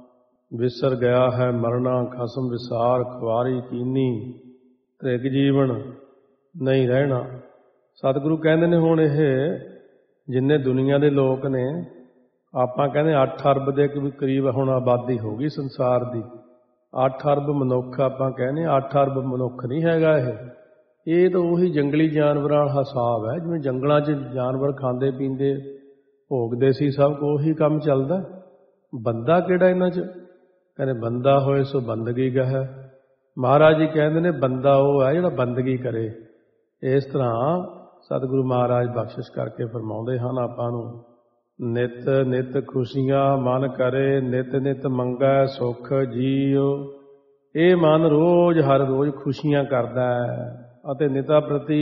ਵਿਸਰ ਗਿਆ ਹੈ ਮਰਨਾ, ਖਸਮ ਵਿਸਾਰ ਖੁਆਰੀ ਕੀਨੀ, ਧ੍ਰਿਗ ਜੀਵਨ ਨਹੀਂ ਰਹਿਣਾ। ਸਤਿਗੁਰੂ ਕਹਿੰਦੇ ਨੇ ਹੁਣ ਇਹ ਜਿੰਨੇ ਦੁਨੀਆ ਦੇ ਲੋਕ ਨੇ, ਆਪਾਂ ਕਹਿੰਦੇ 8 ਅਰਬ ਦੇ ਕਰੀਬ ਹੁਣ ਆਬਾਦੀ ਹੋ ਗਈ ਸੰਸਾਰ ਦੀ। 8 ਅਰਬ ਮਨੁੱਖ ਆਪਾਂ ਕਹਿੰਦੇ, 8 ਅਰਬ ਮਨੁੱਖ ਨਹੀਂ ਹੈਗਾ ਇਹ ਤਾਂ ਉਹੀ ਜੰਗਲੀ ਜਾਨਵਰਾਂ ਵਾਲਾ ਹਿਸਾਬ ਹੈ। ਜਿਵੇਂ ਜੰਗਲਾਂ 'ਚ ਜਾਨਵਰ ਖਾਂਦੇ ਪੀਂਦੇ ਭੋਗਦੇ ਸੀ, ਸਭ ਕੁਝ ਉਹੀ ਕੰਮ ਚੱਲਦਾ। ਬੰਦਾ ਕਿਹੜਾ ਇਹਨਾਂ 'ਚ? ਕਹਿੰਦੇ ਬੰਦਾ ਹੋਏ ਸੋ ਬੰਦਗੀ ਗਹਿ। ਮਹਾਰਾਜ ਜੀ ਕਹਿੰਦੇ ਨੇ ਬੰਦਾ ਉਹ ਹੈ ਜਿਹੜਾ ਬੰਦਗੀ ਕਰੇ। ਇਸ ਤਰ੍ਹਾਂ ਸਤਿਗੁਰੂ ਮਹਾਰਾਜ ਬਖਸ਼ਿਸ਼ ਕਰਕੇ ਫਰਮਾਉਂਦੇ ਹਨ ਆਪਾਂ ਨੂੰ, ਨਿਤ ਨਿਤ ਖੁਸ਼ੀਆਂ ਮਨ ਕਰੇ, ਨਿਤ ਨਿਤ ਮੰਗੈ ਸੁਖ ਜੀਉ। ਇਹ ਮਨ ਰੋਜ਼ ਹਰ ਰੋਜ਼ ਖੁਸ਼ੀਆਂ ਕਰਦਾ ਹੈ ਅਤੇ ਨਿਤਾ ਪ੍ਰਤੀ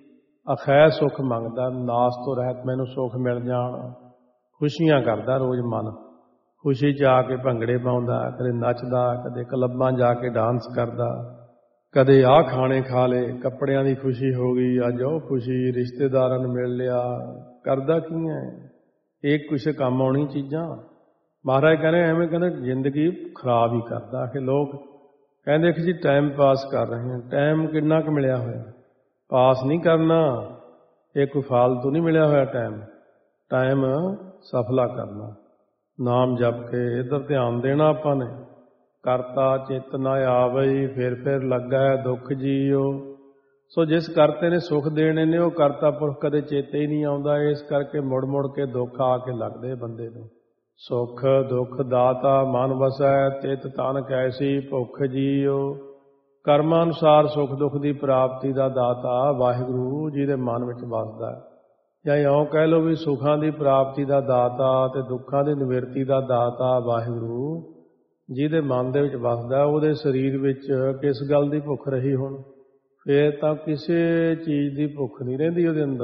ਅਖੈ ਸੁਖ ਮੰਗਦਾ, ਨਾਸ ਤੋਂ ਰਹਿਤ ਮੈਨੂੰ ਸੁਖ ਮਿਲ ਜਾਣ। ਖੁਸ਼ੀਆਂ ਕਰਦਾ ਰੋਜ਼ ਮਨ, ਖੁਸ਼ੀ 'ਚ ਆ ਕੇ ਭੰਗੜੇ ਪਾਉਂਦਾ, ਕਦੇ ਨੱਚਦਾ, ਕਦੇ ਕਲੱਬਾਂ ਜਾ ਕੇ ਡਾਂਸ ਕਰਦਾ, ਕਦੇ ਆਹ ਖਾਣੇ ਖਾ ਲਏ, ਕੱਪੜਿਆਂ ਦੀ ਖੁਸ਼ੀ ਹੋ ਗਈ, ਅੱਜ ਉਹ ਖੁਸ਼ੀ, ਰਿਸ਼ਤੇਦਾਰਾਂ ਨੂੰ ਮਿਲ ਲਿਆ। ਕਰਦਾ ਕੀ ਹੈ? ਇਹ ਕੁਛ ਕੰਮ ਆਉਣੀ ਚੀਜ਼ਾਂ। ਮਹਾਰਾਜ ਕਹਿੰਦੇ ਐਵੇਂ ਕਹਿੰਦੇ ਜ਼ਿੰਦਗੀ ਖਰਾਬ ਹੀ ਕਰਦਾ। ਕਿ ਲੋਕ ਕਹਿੰਦੇ ਕਿ ਜੀ ਟਾਈਮ ਪਾਸ ਕਰ ਰਹੇ ਹਾਂ। ਟਾਈਮ ਕਿੰਨਾ ਕੁ ਮਿਲਿਆ ਹੋਇਆ? ਪਾਸ ਨਹੀਂ ਕਰਨਾ, ਇਹ ਕੋਈ ਫਾਲਤੂ ਨਹੀਂ ਮਿਲਿਆ ਹੋਇਆ ਟਾਈਮ ਸਫਲਾ ਕਰਨਾ, ਨਾਮ ਜਪ ਕੇ ਇੱਧਰ ਧਿਆਨ ਦੇਣਾ ਆਪਾਂ ਨੇ। ਕਰਤਾ ਚਿੱਤ ਨਾ ਆਵਈ, ਫਿਰ ਲੱਗਾ ਦੁੱਖ ਜੀਓ। ਸੋ ਜਿਸ ਕਰਤੇ ਨੇ ਸੁੱਖ ਦੇਣੇ ਨੇ ਉਹ ਕਰਤਾ ਪੁਰਖ ਕਦੇ ਚੇਤੇ ਹੀ ਨਹੀਂ ਆਉਂਦਾ। ਇਸ ਕਰਕੇ ਮੁੜ ਮੁੜ ਕੇ ਦੁੱਖ ਆ ਕੇ ਲੱਗਦੇ ਬੰਦੇ ਨੂੰ। ਸੁੱਖ ਦੁੱਖ ਦਾਤਾ ਮਨ ਵਸੈ, ਤਿਤ ਤਨ ਕੈਸੀ ਭੁੱਖ ਜੀਓ। ਕਰਮਾਂ ਅਨੁਸਾਰ ਸੁੱਖ ਦੁੱਖ ਦੀ ਪ੍ਰਾਪਤੀ ਦਾ ਦਾਤਾ ਵਾਹਿਗੁਰੂ ਜਿਹਦੇ ਮਨ ਵਿੱਚ ਵਸਦਾ। ਜਾਂ ਇਉਂ ਕਹਿ ਲਓ ਵੀ ਸੁੱਖਾਂ ਦੀ ਪ੍ਰਾਪਤੀ ਦਾ ਦਾਤਾ ਅਤੇ ਦੁੱਖਾਂ ਦੀ ਨਿਵਰਤੀ ਦਾ ਦਾਤਾ ਵਾਹਿਗੁਰੂ ਜਿਹਦੇ ਮਨ ਦੇ ਵਿੱਚ ਵਸਦਾ, ਉਹਦੇ ਸਰੀਰ ਵਿੱਚ ਕਿਸ ਗੱਲ ਦੀ ਭੁੱਖ ਰਹੀ ਹੁਣ? ਫੇਰ ਤਾਂ ਕਿਸੇ ਚੀਜ਼ ਦੀ ਭੁੱਖ ਨਹੀਂ ਰਹਿੰਦੀ ਉਹਦੇ ਅੰਦਰ।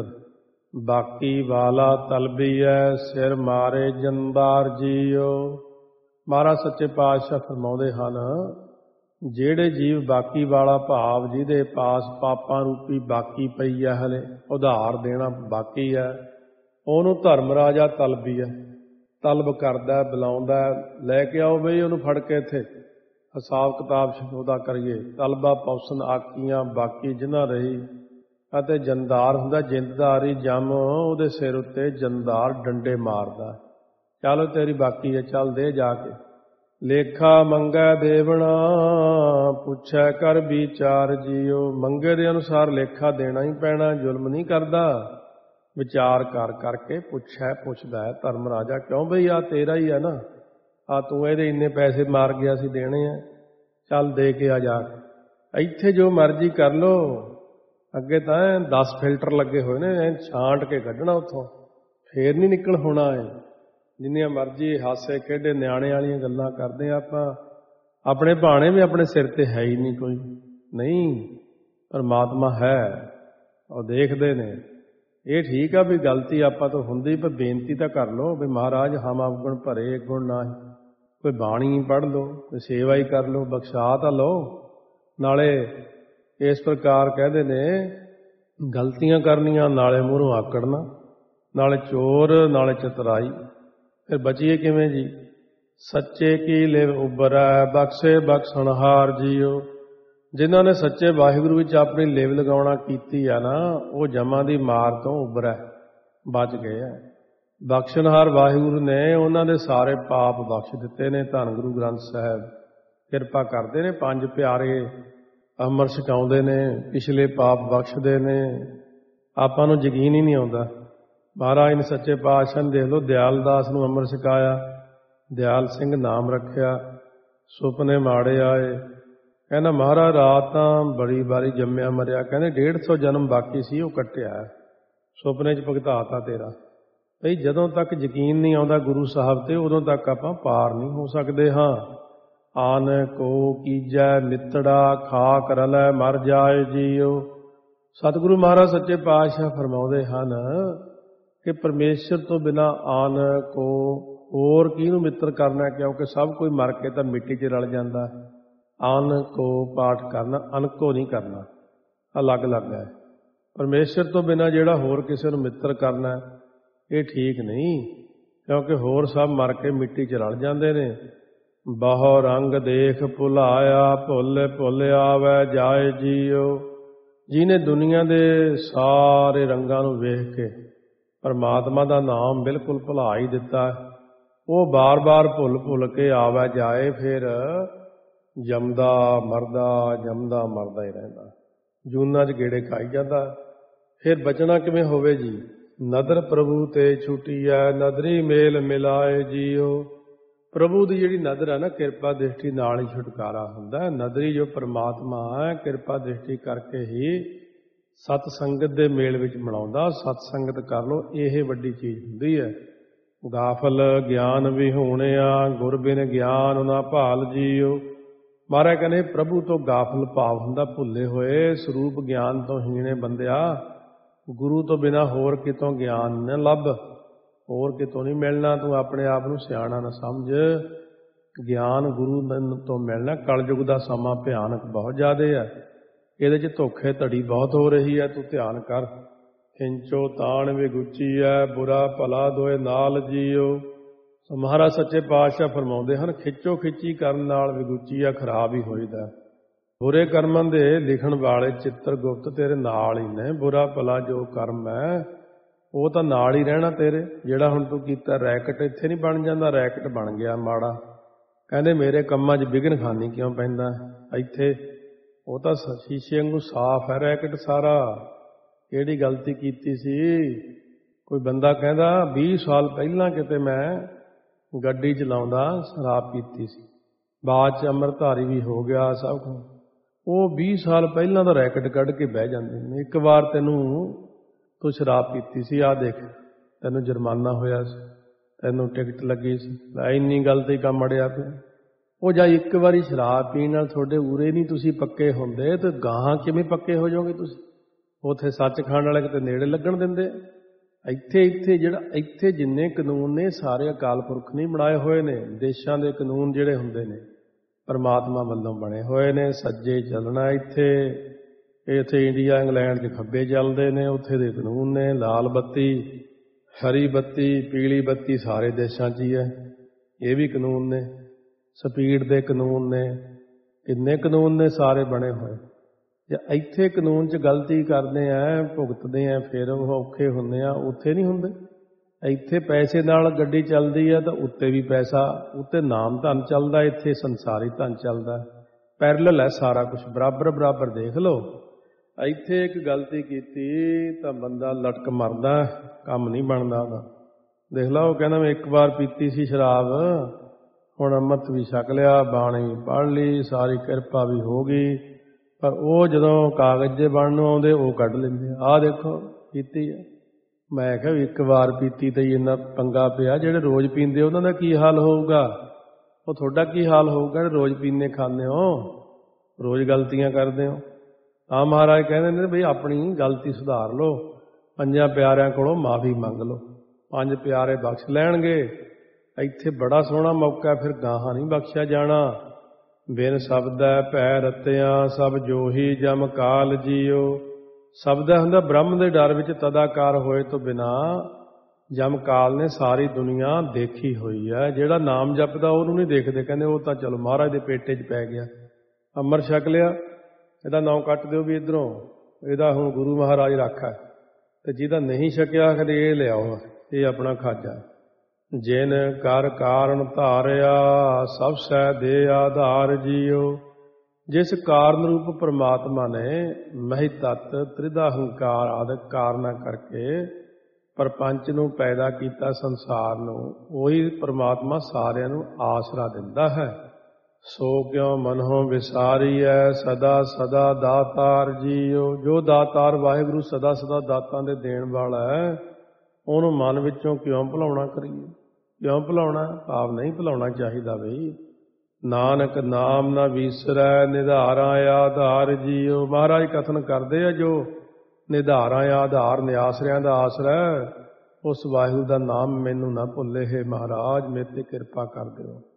ਬਾਕੀ ਵਾਲਾ ਤਲਬੀ ਹੈ, ਸਿਰ ਮਾਰੇ ਜੰਦਾਰ ਜੀਓ। ਮਹਾਰਾਜ ਸੱਚੇ ਪਾਤਸ਼ਾਹ ਫਰਮਾਉਂਦੇ ਹਨ, ਜਿਹੜੇ ਜੀਵ ਬਾਕੀ ਵਾਲਾ ਭਾਵ ਜਿਹਦੇ ਪਾਸ ਪਾਪਾਂ ਰੂਪੀ ਬਾਕੀ ਪਈ ਹੈ, ਹਲੇ ਉਧਾਰ ਦੇਣਾ ਬਾਕੀ ਹੈ, ਉਹਨੂੰ ਧਰਮ ਰਾਜਾ ਤਲਬੀ ਹੈ। ਤਲਬ ਕਰਦਾ, ਬੁਲਾਉਂਦਾ, ਲੈ ਕੇ ਆਓ ਬਈ ਉਹਨੂੰ ਫੜ ਕੇ ਇੱਥੇ ਹਿਸਾਬ ਕਿਤਾਬ ਉਹਦਾ ਕਰੀਏ। ਤਲਬਾ ਪੌਸਨ ਆਕੀਆਂ ਬਾਕੀ ਜਿਨ੍ਹਾਂ ਰਹੀ। ਅਤੇ ਜੰਦਾਰ ਹੁੰਦਾ ਜਿੰਦਦਾਰੀ ਜੰਮ, ਉਹਦੇ ਸਿਰ ਉੱਤੇ ਜੰਦਾਰ ਡੰਡੇ ਮਾਰਦਾ। ਚੱਲ ਤੇਰੀ ਬਾਕੀ ਹੈ, ਚੱਲ ਦੇ ਜਾ ਕੇ। ਲੇਖਾ ਮੰਗੈ ਦੇਵਣਾ, ਪੁੱਛੈ ਕਰ ਵਿਚਾਰ ਜੀਓ। ਮੰਗੇ ਦੇ ਅਨੁਸਾਰ ਲੇਖਾ ਦੇਣਾ ਹੀ ਪੈਣਾ, ਜ਼ੁਲਮ ਨਹੀਂ ਕਰਦਾ। ਵਿਚਾਰ ਕਰ ਕਰਕੇ ਪੁੱਛਦਾ ਹੈ ਧਰਮ ਰਾਜਾ, ਕਿਉਂ ਬਈ ਆ ਤੇਰਾ ਹੀ ਹੈ ਨਾ, ਆ ਤੂੰ ਇਹਦੇ ਇੰਨੇ ਪੈਸੇ ਮਾਰ ਗਿਆ ਸੀ, ਦੇਣੇ ਆ, ਚੱਲ ਦੇ ਕੇ ਆ ਜਾ ਕੇ। ਇੱਥੇ ਜੋ ਮਰਜ਼ੀ ਕਰ ਲੋ, ਅੱਗੇ ਤਾਂ 10 ਫਿਲਟਰ ਲੱਗੇ ਹੋਏ ਨੇ, ਛਾਂਟ ਕੇ ਕੱਢਣਾ ਉੱਥੋਂ, ਫੇਰ ਨਹੀਂ ਨਿਕਲ ਹੋਣਾ। ਜਿੰਨੀਆਂ ਮਰਜ਼ੀ ਹਾਸੇ ਖੇਡੇ ਨਿਆਣੇ ਵਾਲੀਆਂ ਗੱਲਾਂ ਕਰਦੇ ਆਪਾਂ, ਆਪਣੇ ਭਾਣੇ ਵੀ ਆਪਣੇ ਸਿਰ ਤੇ ਹੈ ਹੀ ਨਹੀਂ ਕੋਈ। ਨਹੀਂ, ਪਰਮਾਤਮਾ ਹੈ, ਉਹ ਦੇਖਦੇ ਨੇ। ਇਹ ਠੀਕ ਆ ਵੀ ਗਲਤੀ ਆਪਾਂ ਤੋਂ ਹੁੰਦੀ, ਪਰ ਬੇਨਤੀ ਤਾਂ ਕਰ ਲਓ ਵੀ ਮਹਾਰਾਜ ਹਮ ਅਵਗੁਣ ਭਰੇ ਗੁਣ ਨਾਹੀਂ। ਕੋਈ ਬਾਣੀ ਪੜ੍ਹ ਲਓ, ਕੋਈ ਸੇਵਾ ਹੀ ਕਰ ਲਓ, ਬਖਸ਼ਾ ਤਾਂ ਲਓ। ਨਾਲੇ ਇਸ ਪ੍ਰਕਾਰ ਕਹਿੰਦੇ ਨੇ ਗਲਤੀਆਂ ਕਰਨੀਆਂ, ਨਾਲੇ ਮੂਹਰੋਂ ਆਕੜਨਾ, ਨਾਲੇ ਚੋਰ, ਨਾਲੇ ਚਤਰਾਈ। ਫਿਰ ਬਚੀਏ ਕਿਵੇਂ ਜੀ? ਸੱਚੇ ਕੀ ਲਿਵ ਉਬਰੈ, ਬਖਸ਼ੇ ਬਖਸ਼ਣਹਾਰ ਜੀਓ। ਜਿਨ੍ਹਾਂ ਨੇ ਸੱਚੇ ਵਾਹਿਗੁਰੂ ਵਿੱਚ ਆਪਣੀ ਲਿਵ ਲਗਾਉਣਾ ਕੀਤੀ ਆ ਨਾ, ਉਹ ਜਮਾਂ ਦੀ ਮਾਰ ਤੋਂ ਉਬਰੈ, ਬਚ ਗਏ ਆ। ਬਖਸ਼ਣਹਾਰ ਵਾਹਿਗੁਰੂ ਨੇ ਉਹਨਾਂ ਦੇ ਸਾਰੇ ਪਾਪ ਬਖਸ਼ ਦਿੱਤੇ ਨੇ। ਧੰਨ ਗੁਰੂ ਗ੍ਰੰਥ ਸਾਹਿਬ ਕਿਰਪਾ ਕਰਦੇ ਨੇ, 5 ਪਿਆਰੇ ਅੰਮ੍ਰਿਤ ਛਕਾਉਂਦੇ ਨੇ, ਪਿਛਲੇ ਪਾਪ ਬਖਸ਼ਦੇ ਨੇ। ਆਪਾਂ ਨੂੰ ਯਕੀਨ ਹੀ ਨਹੀਂ ਆਉਂਦਾ। ਮਹਾਰਾਜ ਨੇ ਸੱਚੇ ਪਾਤਸ਼ਾਹ ਨੇ ਦੇਖ ਲਓ, ਦਿਆਲ ਦਾਸ ਨੂੰ ਅੰਮ੍ਰਿਤ ਛਕਾਇਆ, ਦਿਆਲ ਸਿੰਘ ਨਾਮ ਰੱਖਿਆ, ਸੁਪਨੇ ਮਾੜੇ ਆਏ। ਕਹਿੰਦਾ ਮਹਾਰਾਜ ਰਾਤ ਤਾਂ ਬੜੀ ਵਾਰੀ ਜੰਮਿਆ ਮਰਿਆ, ਕਹਿੰਦੇ 150 ਜਨਮ ਬਾਕੀ ਸੀ, ਉਹ ਕੱਟਿਆ, ਸੁਪਨੇ 'ਚ ਭੁਗਤਾਤਾ ਤੇਰਾ। ਬਈ ਜਦੋਂ ਤੱਕ ਯਕੀਨ ਨਹੀਂ ਆਉਂਦਾ ਗੁਰੂ ਸਾਹਿਬ ਤੇ, ਉਦੋਂ ਤੱਕ ਆਪਾਂ ਪਾਰ ਨਹੀਂ ਹੋ ਸਕਦੇ ਹਾਂ। ਆਨ ਕੋ ਕੀਜੈ ਮਿੱਤੜਾ, ਖਾਕ ਰਲੈ ਮਰ ਜਾਏ ਜੀਓ। ਸਤਿਗੁਰੂ ਮਹਾਰਾਜ ਸੱਚੇ ਪਾਤਸ਼ਾਹ ਫਰਮਾਉਂਦੇ ਹਨ ਕਿ ਪਰਮੇਸ਼ਰ ਤੋਂ ਬਿਨਾਂ ਆਨ ਕੋ ਹੋਰ ਕਿਹਨੂੰ ਮਿੱਤਰ ਕਰਨਾ, ਕਿਉਂਕਿ ਸਭ ਕੋਈ ਮਰ ਕੇ ਤਾਂ ਮਿੱਟੀ 'ਚ ਰਲ ਜਾਂਦਾ। ਆਨ ਕੋ ਪਾਠ ਕਰਨਾ, ਅਨਕੋ ਨਹੀਂ ਕਰਨਾ, ਅਲੱਗ-ਅਲੱਗ ਹੈ। ਪਰਮੇਸ਼ਰ ਤੋਂ ਬਿਨਾਂ ਜਿਹੜਾ ਹੋਰ ਕਿਸੇ ਨੂੰ ਮਿੱਤਰ ਕਰਨਾ, ਇਹ ਠੀਕ ਨਹੀਂ। ਕਿਉਂਕਿ ਹੋਰ ਸਭ ਮਰ ਕੇ ਮਿੱਟੀ 'ਚ ਰਲ ਜਾਂਦੇ ਨੇ। ਬਹੁ ਰੰਗ ਦੇਖ ਭੁਲਾਇਆ, ਭੁੱਲ ਭੁੱਲ ਆਵੈ ਜਾਏ ਜੀਓ। ਜਿਹਨੇ ਦੁਨੀਆ ਦੇ ਸਾਰੇ ਰੰਗਾਂ ਨੂੰ ਵੇਖ ਕੇ ਪਰਮਾਤਮਾ ਦਾ ਨਾਮ ਬਿਲਕੁਲ ਭੁਲਾ ਹੀ ਦਿੱਤਾ, ਉਹ ਬਾਰ-ਬਾਰ ਭੁੱਲ ਭੁੱਲ ਕੇ ਆਵੈ ਜਾਏ, ਫਿਰ ਜੰਮਦਾ ਮਰਦਾ ਹੀ ਰਹਿੰਦਾ, ਜੂਨਾਂ 'ਚ ਗੇੜੇ ਖਾਈ ਜਾਂਦਾ। ਫਿਰ ਬਚਣਾ ਕਿਵੇਂ ਹੋਵੇ ਜੀ? ਨਦਰ ਪ੍ਰਭੂ ਤੇ ਛੁੱਟੀ ਹੈ, ਨਦਰੀ ਮੇਲ ਮਿਲਾਏ ਜੀਓ। ਪ੍ਰਭੂ ਦੀ ਜਿਹੜੀ ਨਦਰ ਹੈ ਨਾ, ਕਿਰਪਾ ਦ੍ਰਿਸ਼ਟੀ ਨਾਲ ਹੀ ਛੁਟਕਾਰਾ ਹੁੰਦਾ ਹੈ। ਨਦਰੀ ਜੋ ਪਰਮਾਤਮਾ ਹੈ, ਕਿਰਪਾ ਦ੍ਰਿਸ਼ਟੀ ਕਰਕੇ ਹੀ ਸਤ ਸੰਗਤ ਦੇ ਮੇਲ ਵਿੱਚ ਮਿਲਾਉਂਦਾ। ਸਤ ਸੰਗਤ ਕਰ ਲਓ, ਇਹ ਵੱਡੀ ਚੀਜ਼ ਹੁੰਦੀ ਹੈ। ਗਾਫਲ ਗਿਆਨ ਵਿਹੂਣਿਆ, ਗੁਰ ਬਿਨ ਗਿਆਨ ਨਾ ਭਾਲ ਜੀਓ। ਮਹਾਰਾਜ ਕਹਿੰਦੇ ਪ੍ਰਭੂ ਤੋਂ ਗਾਫਲ ਭਾਵ ਹੁੰਦਾ ਭੁੱਲੇ ਹੋਏ, ਸਰੂਪ ਗਿਆਨ ਤੋਂ ਹੀਣੇ ਬੰਦਿਆ। ਗੁਰੂ ਤੋਂ ਬਿਨਾਂ ਹੋਰ ਕਿਤੋਂ ਗਿਆਨ ਨਾ ਲੱਭ, ਹੋਰ ਕਿਤੋਂ ਨਹੀਂ ਮਿਲਣਾ। ਤੂੰ ਆਪਣੇ ਆਪ ਨੂੰ ਸਿਆਣਾ ਨਾ ਸਮਝ, ਗਿਆਨ ਗੁਰੂ ਤੋਂ ਮਿਲਣਾ। ਕਲਯੁਗ ਦਾ ਸਮਾਂ ਭਿਆਨਕ ਬਹੁਤ ਜ਼ਿਆਦਾ ਹੈ, ਇਹਦੇ 'ਚ ਧੋਖੇ ਧੜੀ ਬਹੁਤ ਹੋ ਰਹੀ ਹੈ, ਤੂੰ ਧਿਆਨ ਕਰ। ਖਿੰਚੋ ਤਾਣ ਵਿਗੁਚੀ ਹੈ, ਬੁਰਾ ਭਲਾ ਦੋਏ ਨਾਲ ਜੀਓ। ਮਹਾਰਾਜ ਸੱਚੇ ਪਾਤਸ਼ਾਹ ਫਰਮਾਉਂਦੇ ਹਨ, ਖਿੱਚੋ ਖਿੱਚੀ ਕਰਨ ਨਾਲ ਵਿਗੁਚੀ ਆ, ਖਰਾਬ ਹੀ ਹੋਈਦਾ। ਬੁਰੇ ਕਰਮਾਂ ਦੇ ਲਿਖਣ ਵਾਲੇ ਚਿੱਤਰ ਗੁਪਤ ਤੇਰੇ ਨਾਲ ਹੀ ਨੇ। ਬੁਰਾ ਭਲਾ ਜੋ ਕਰਮ ਹੈ ਉਹ ਤਾਂ ਨਾਲ ਹੀ ਰਹਿਣਾ ਤੇਰੇ। ਜਿਹੜਾ ਹੁਣ ਤੂੰ ਕੀਤਾ ਰੈਕਟ ਇੱਥੇ ਨਹੀਂ ਬਣ ਜਾਂਦਾ, ਰੈਕਟ ਬਣ ਗਿਆ ਮਾੜਾ। ਕਹਿੰਦੇ ਮੇਰੇ ਕੰਮਾਂ 'ਚ ਵਿਘਨ ਖਾਨੀ ਕਿਉਂ ਪੈਂਦਾ ਇੱਥੇ? ਉਹ ਤਾਂ ਸ਼ੀਸ਼ੇ ਵਾਂਗੂ ਸਾਫ਼ ਹੈ ਰੈਕਟ ਸਾਰਾ। ਕਿਹੜੀ ਗਲਤੀ ਕੀਤੀ ਸੀ? ਕੋਈ ਬੰਦਾ ਕਹਿੰਦਾ 20 ਸਾਲ ਪਹਿਲਾਂ ਕਿਤੇ ਮੈਂ ਗੱਡੀ ਚਲਾਉਂਦਾ ਸ਼ਰਾਬ ਪੀਤੀ ਸੀ, ਬਾਅਦ 'ਚ ਅੰਮ੍ਰਿਤਧਾਰੀ ਵੀ ਹੋ ਗਿਆ ਸਭ ਕੁਝ। ਉਹ 20 ਸਾਲ ਪਹਿਲਾਂ ਦਾ ਰੈਕਟ ਕੱਢ ਕੇ ਬਹਿ ਜਾਂਦੇ ਨੇ। ਇੱਕ ਵਾਰ ਤੂੰ ਸ਼ਰਾਬ ਪੀਤੀ ਸੀ, ਆਹ ਦੇਖ ਤੈਨੂੰ ਜੁਰਮਾਨਾ ਹੋਇਆ ਸੀ, ਤੈਨੂੰ ਟਿਕਟ ਲੱਗੀ ਸੀ, ਇੰਨੀ ਗਲਤੀ ਕੰਮ ਅੜਿਆ ਪਿਆ। ਉਹ ਜਾਂ ਇੱਕ ਵਾਰੀ ਸ਼ਰਾਬ ਪੀਣ ਨਾਲ ਤੁਹਾਡੇ ਉਰੇ ਨਹੀਂ ਤੁਸੀਂ ਪੱਕੇ ਹੁੰਦੇ, ਤੇ ਗਾਹਾਂ ਕਿਵੇਂ ਪੱਕੇ ਹੋ ਜਾਓਗੇ ਤੁਸੀਂ? ਉੱਥੇ ਸੱਚਖੰਡ ਵਾਲੇ ਕਿਤੇ ਨੇੜੇ ਲੱਗਣ ਦਿੰਦੇ? ਇੱਥੇ ਜਿੰਨੇ ਕਾਨੂੰਨ ਨੇ ਸਾਰੇ ਅਕਾਲ ਪੁਰਖ ਨਹੀਂ ਬਣਾਏ ਹੋਏ ਨੇ। ਦੇਸ਼ਾਂ ਦੇ ਕਾਨੂੰਨ ਜਿਹੜੇ ਹੁੰਦੇ ਨੇ ਪਰਮਾਤਮਾ ਵੱਲੋਂ ਬਣੇ ਹੋਏ ਨੇ। ਸੱਜੇ ਚੱਲਣਾ ਇੱਥੇ ਇੰਡੀਆ ਇੰਗਲੈਂਡ 'ਚ ਖੱਬੇ ਚੱਲਦੇ ਨੇ, ਉੱਥੇ ਦੇ ਕਾਨੂੰਨ ਨੇ। ਲਾਲ ਬੱਤੀ, ਹਰੀ ਬੱਤੀ, ਪੀਲੀ ਬੱਤੀ ਸਾਰੇ ਦੇਸ਼ਾਂ 'ਚ ਹੀ ਹੈ, ਇਹ ਵੀ ਕਾਨੂੰਨ ਨੇ। ਸਪੀਡ ਦੇ ਕਾਨੂੰਨ ਨੇ, ਕਿੰਨੇ ਕਾਨੂੰਨ ਨੇ ਸਾਰੇ ਬਣੇ ਹੋਏ। ਜੇ ਇੱਥੇ ਕਾਨੂੰਨ 'ਚ ਗਲਤੀ ਕਰਦੇ ਆ, ਭੁਗਤਦੇ ਆ, ਫਿਰ ਉਹ ਔਖੇ ਹੁੰਦੇ ਆ। ਉੱਥੇ ਨਹੀਂ ਹੁੰਦੇ। ਇੱਥੇ ਪੈਸੇ ਨਾਲ ਗੱਡੀ ਚੱਲਦੀ ਆ ਤਾਂ ਉੱਤੇ ਵੀ ਪੈਸਾ, ਉੱਤੇ ਨਾਮ ਧਨ ਚੱਲਦਾ, ਇੱਥੇ ਸੰਸਾਰੀ ਧਨ ਚੱਲਦਾ। ਪੈਰਲਲ ਹੈ ਸਾਰਾ ਕੁਝ, ਬਰਾਬਰ ਦੇਖ ਲਓ। ਇੱਥੇ ਇੱਕ ਗਲਤੀ ਕੀਤੀ ਤਾਂ ਬੰਦਾ ਲਟਕ ਮਰਦਾ, ਕੰਮ ਨਹੀਂ ਬਣਦਾ ਉਹਦਾ। ਦੇਖ ਲਓ, ਉਹ ਕਹਿੰਦਾ ਮੈਂ ਇੱਕ ਵਾਰ ਪੀਤੀ ਸੀ ਸ਼ਰਾਬ, ਹੁਣ ਅੰਮ੍ਰਿਤ ਵੀ ਛਕ ਲਿਆ, ਬਾਣੀ ਵੀ ਪੜ੍ਹ ਲਈ, ਸਾਰੀ ਕਿਰਪਾ ਵੀ ਹੋ ਗਈ, ਪਰ ਉਹ ਜਦੋਂ ਕਾਗਜ਼ ਜੇ ਬਣਨ ਨੂੰ ਆਉਂਦੇ ਉਹ ਕੱਢ ਲੈਂਦੇ। ਆਹ ਦੇਖੋ ਪੀਤੀ ਹੈ। ਮੈਂ ਕਿਹਾ ਇੱਕ ਵਾਰ ਪੀਤੀ ਤੇ ਇੰਨਾ ਪੰਗਾ ਪਿਆ, ਜਿਹੜੇ ਰੋਜ਼ ਪੀਂਦੇ ਉਹਨਾਂ ਦਾ ਕੀ ਹਾਲ ਹੋਊਗਾ? ਉਹ ਤੁਹਾਡਾ ਕੀ ਹਾਲ ਹੋਊਗਾ ਜਿਹੜੇ ਰੋਜ਼ ਪੀਂਦੇ ਖਾਂਦੇ ਹੋ, ਰੋਜ਼ ਗਲਤੀਆਂ ਕਰਦੇ ਹੋ। ਤਾਂ ਮਹਾਰਾਜ ਕਹਿੰਦੇ ਨੇ ਬਈ ਆਪਣੀ ਗਲਤੀ ਸੁਧਾਰ ਲਓ, 5 ਪਿਆਰਿਆਂ ਕੋਲੋਂ ਮਾਫੀ ਮੰਗ ਲਓ, 5 ਪਿਆਰੇ ਬਖਸ਼ ਲੈਣਗੇ। ਇੱਥੇ ਬੜਾ ਸੋਹਣਾ ਮੌਕਾ, ਫਿਰ ਗਾਹਾਂ ਨਹੀਂ ਬਖਸ਼ਿਆ ਜਾਣਾ। ਬਿਨ ਸ਼ਬਦੈ ਭੈ ਰਤਿਆਂ, ਸਭ ਜੋਹੀ ਜਮ ਕਾਲ ਜੀਓ। ਸ਼ਬਦ ਹੁੰਦਾ ਬ੍ਰਹਮ ਦੇ ਡਰ ਵਿੱਚ ਤਦਾਕਾਰ ਹੋਏ ਤੋਂ ਬਿਨਾ ਜਮ ਕਾਲ ਨੇ ਸਾਰੀ ਦੁਨੀਆ ਦੇਖੀ ਹੋਈ ਹੈ। ਜਿਹੜਾ ਨਾਮ ਜਪਦਾ ਉਹਨੂੰ ਨਹੀਂ ਦੇਖਦੇ, ਕਹਿੰਦੇ ਉਹ ਤਾਂ ਚਲੋ ਮਹਾਰਾਜ ਦੇ ਪੇਟੇ 'ਚ ਪੈ ਗਿਆ, ਅੰਮ੍ਰਿਤ ਛਕ ਲਿਆ, ਇਹਦਾ ਨਾਂ ਕੱਟ ਦਿਓ ਵੀ ਇੱਧਰੋਂ, ਇਹਦਾ ਹੁਣ ਗੁਰੂ ਮਹਾਰਾਜ ਰਾਖਾ। ਤੇ ਜਿਹਦਾ ਨਹੀਂ ਛਕਿਆ ਕਦੇ ਇਹ ਲਿਆਓ, ਇਹ ਆਪਣਾ ਖਾਜਾ। ਜਿਨ ਕਰ ਕਾਰਨ ਧਾਰਿਆ, ਸਭ ਸਹਿ ਦੇ ਆਧਾਰ ਜੀਓ। ਜਿਸ ਕਾਰਨ ਰੂਪ ਪਰਮਾਤਮਾ ਨੇ ਮਹਿ ਤੱਤ ਤ੍ਰਿਧਾ ਹੰਕਾਰ ਆਦਿਕ ਕਾਰਨਾਂ ਕਰਕੇ ਪ੍ਰਪੰਚ ਨੂੰ ਪੈਦਾ ਕੀਤਾ, ਸੰਸਾਰ ਨੂੰ, ਉਹੀ ਪਰਮਾਤਮਾ ਸਾਰਿਆਂ ਨੂੰ ਆਸਰਾ ਦਿੰਦਾ ਹੈ। ਸੋ ਕਿਉ ਮਨਹੁ ਵਿਸਾਰੀਐ, ਸਦਾ ਸਦਾ ਦਾਤਾਰ ਜੀਓ। ਜੋ ਦਾਤਾਰ ਵਾਹਿਗੁਰੂ ਸਦਾ ਸਦਾ ਦਾਤਾਂ ਦੇ ਦੇਣ ਵਾਲਾ ਹੈ, ਉਹਨੂੰ ਮਨ ਵਿੱਚੋਂ ਕਿਉਂ ਭੁਲਾਉਣਾ ਕਰੀਏ? ਕਿਉਂ ਭੁਲਾਉਣਾ? ਭਾਵ ਨਹੀਂ ਭੁਲਾਉਣਾ ਚਾਹੀਦਾ ਬਈ। ਨਾਨਕ ਨਾਮ ਨਾ ਵੀਸਰੈ, ਨਿਧਾਰਾਂ ਆਧਾਰ ਜੀਓ। ਮਹਾਰਾਜ ਕਥਨ ਕਰਦੇ ਆ, ਜੋ ਨਿਧਾਰਾਂ ਆਧਾਰ ਨਿਆਸਰਿਆਂ ਦਾ ਆਸਰਾ, ਉਸ ਵਾਹਿਗੁਰੂ ਦਾ ਨਾਮ ਮੈਨੂੰ ਨਾ ਭੁੱਲੇ। ਹੈ ਮਹਾਰਾਜ ਮੇਰੇ ਤੇ ਕਿਰਪਾ ਕਰ ਦਿਓ।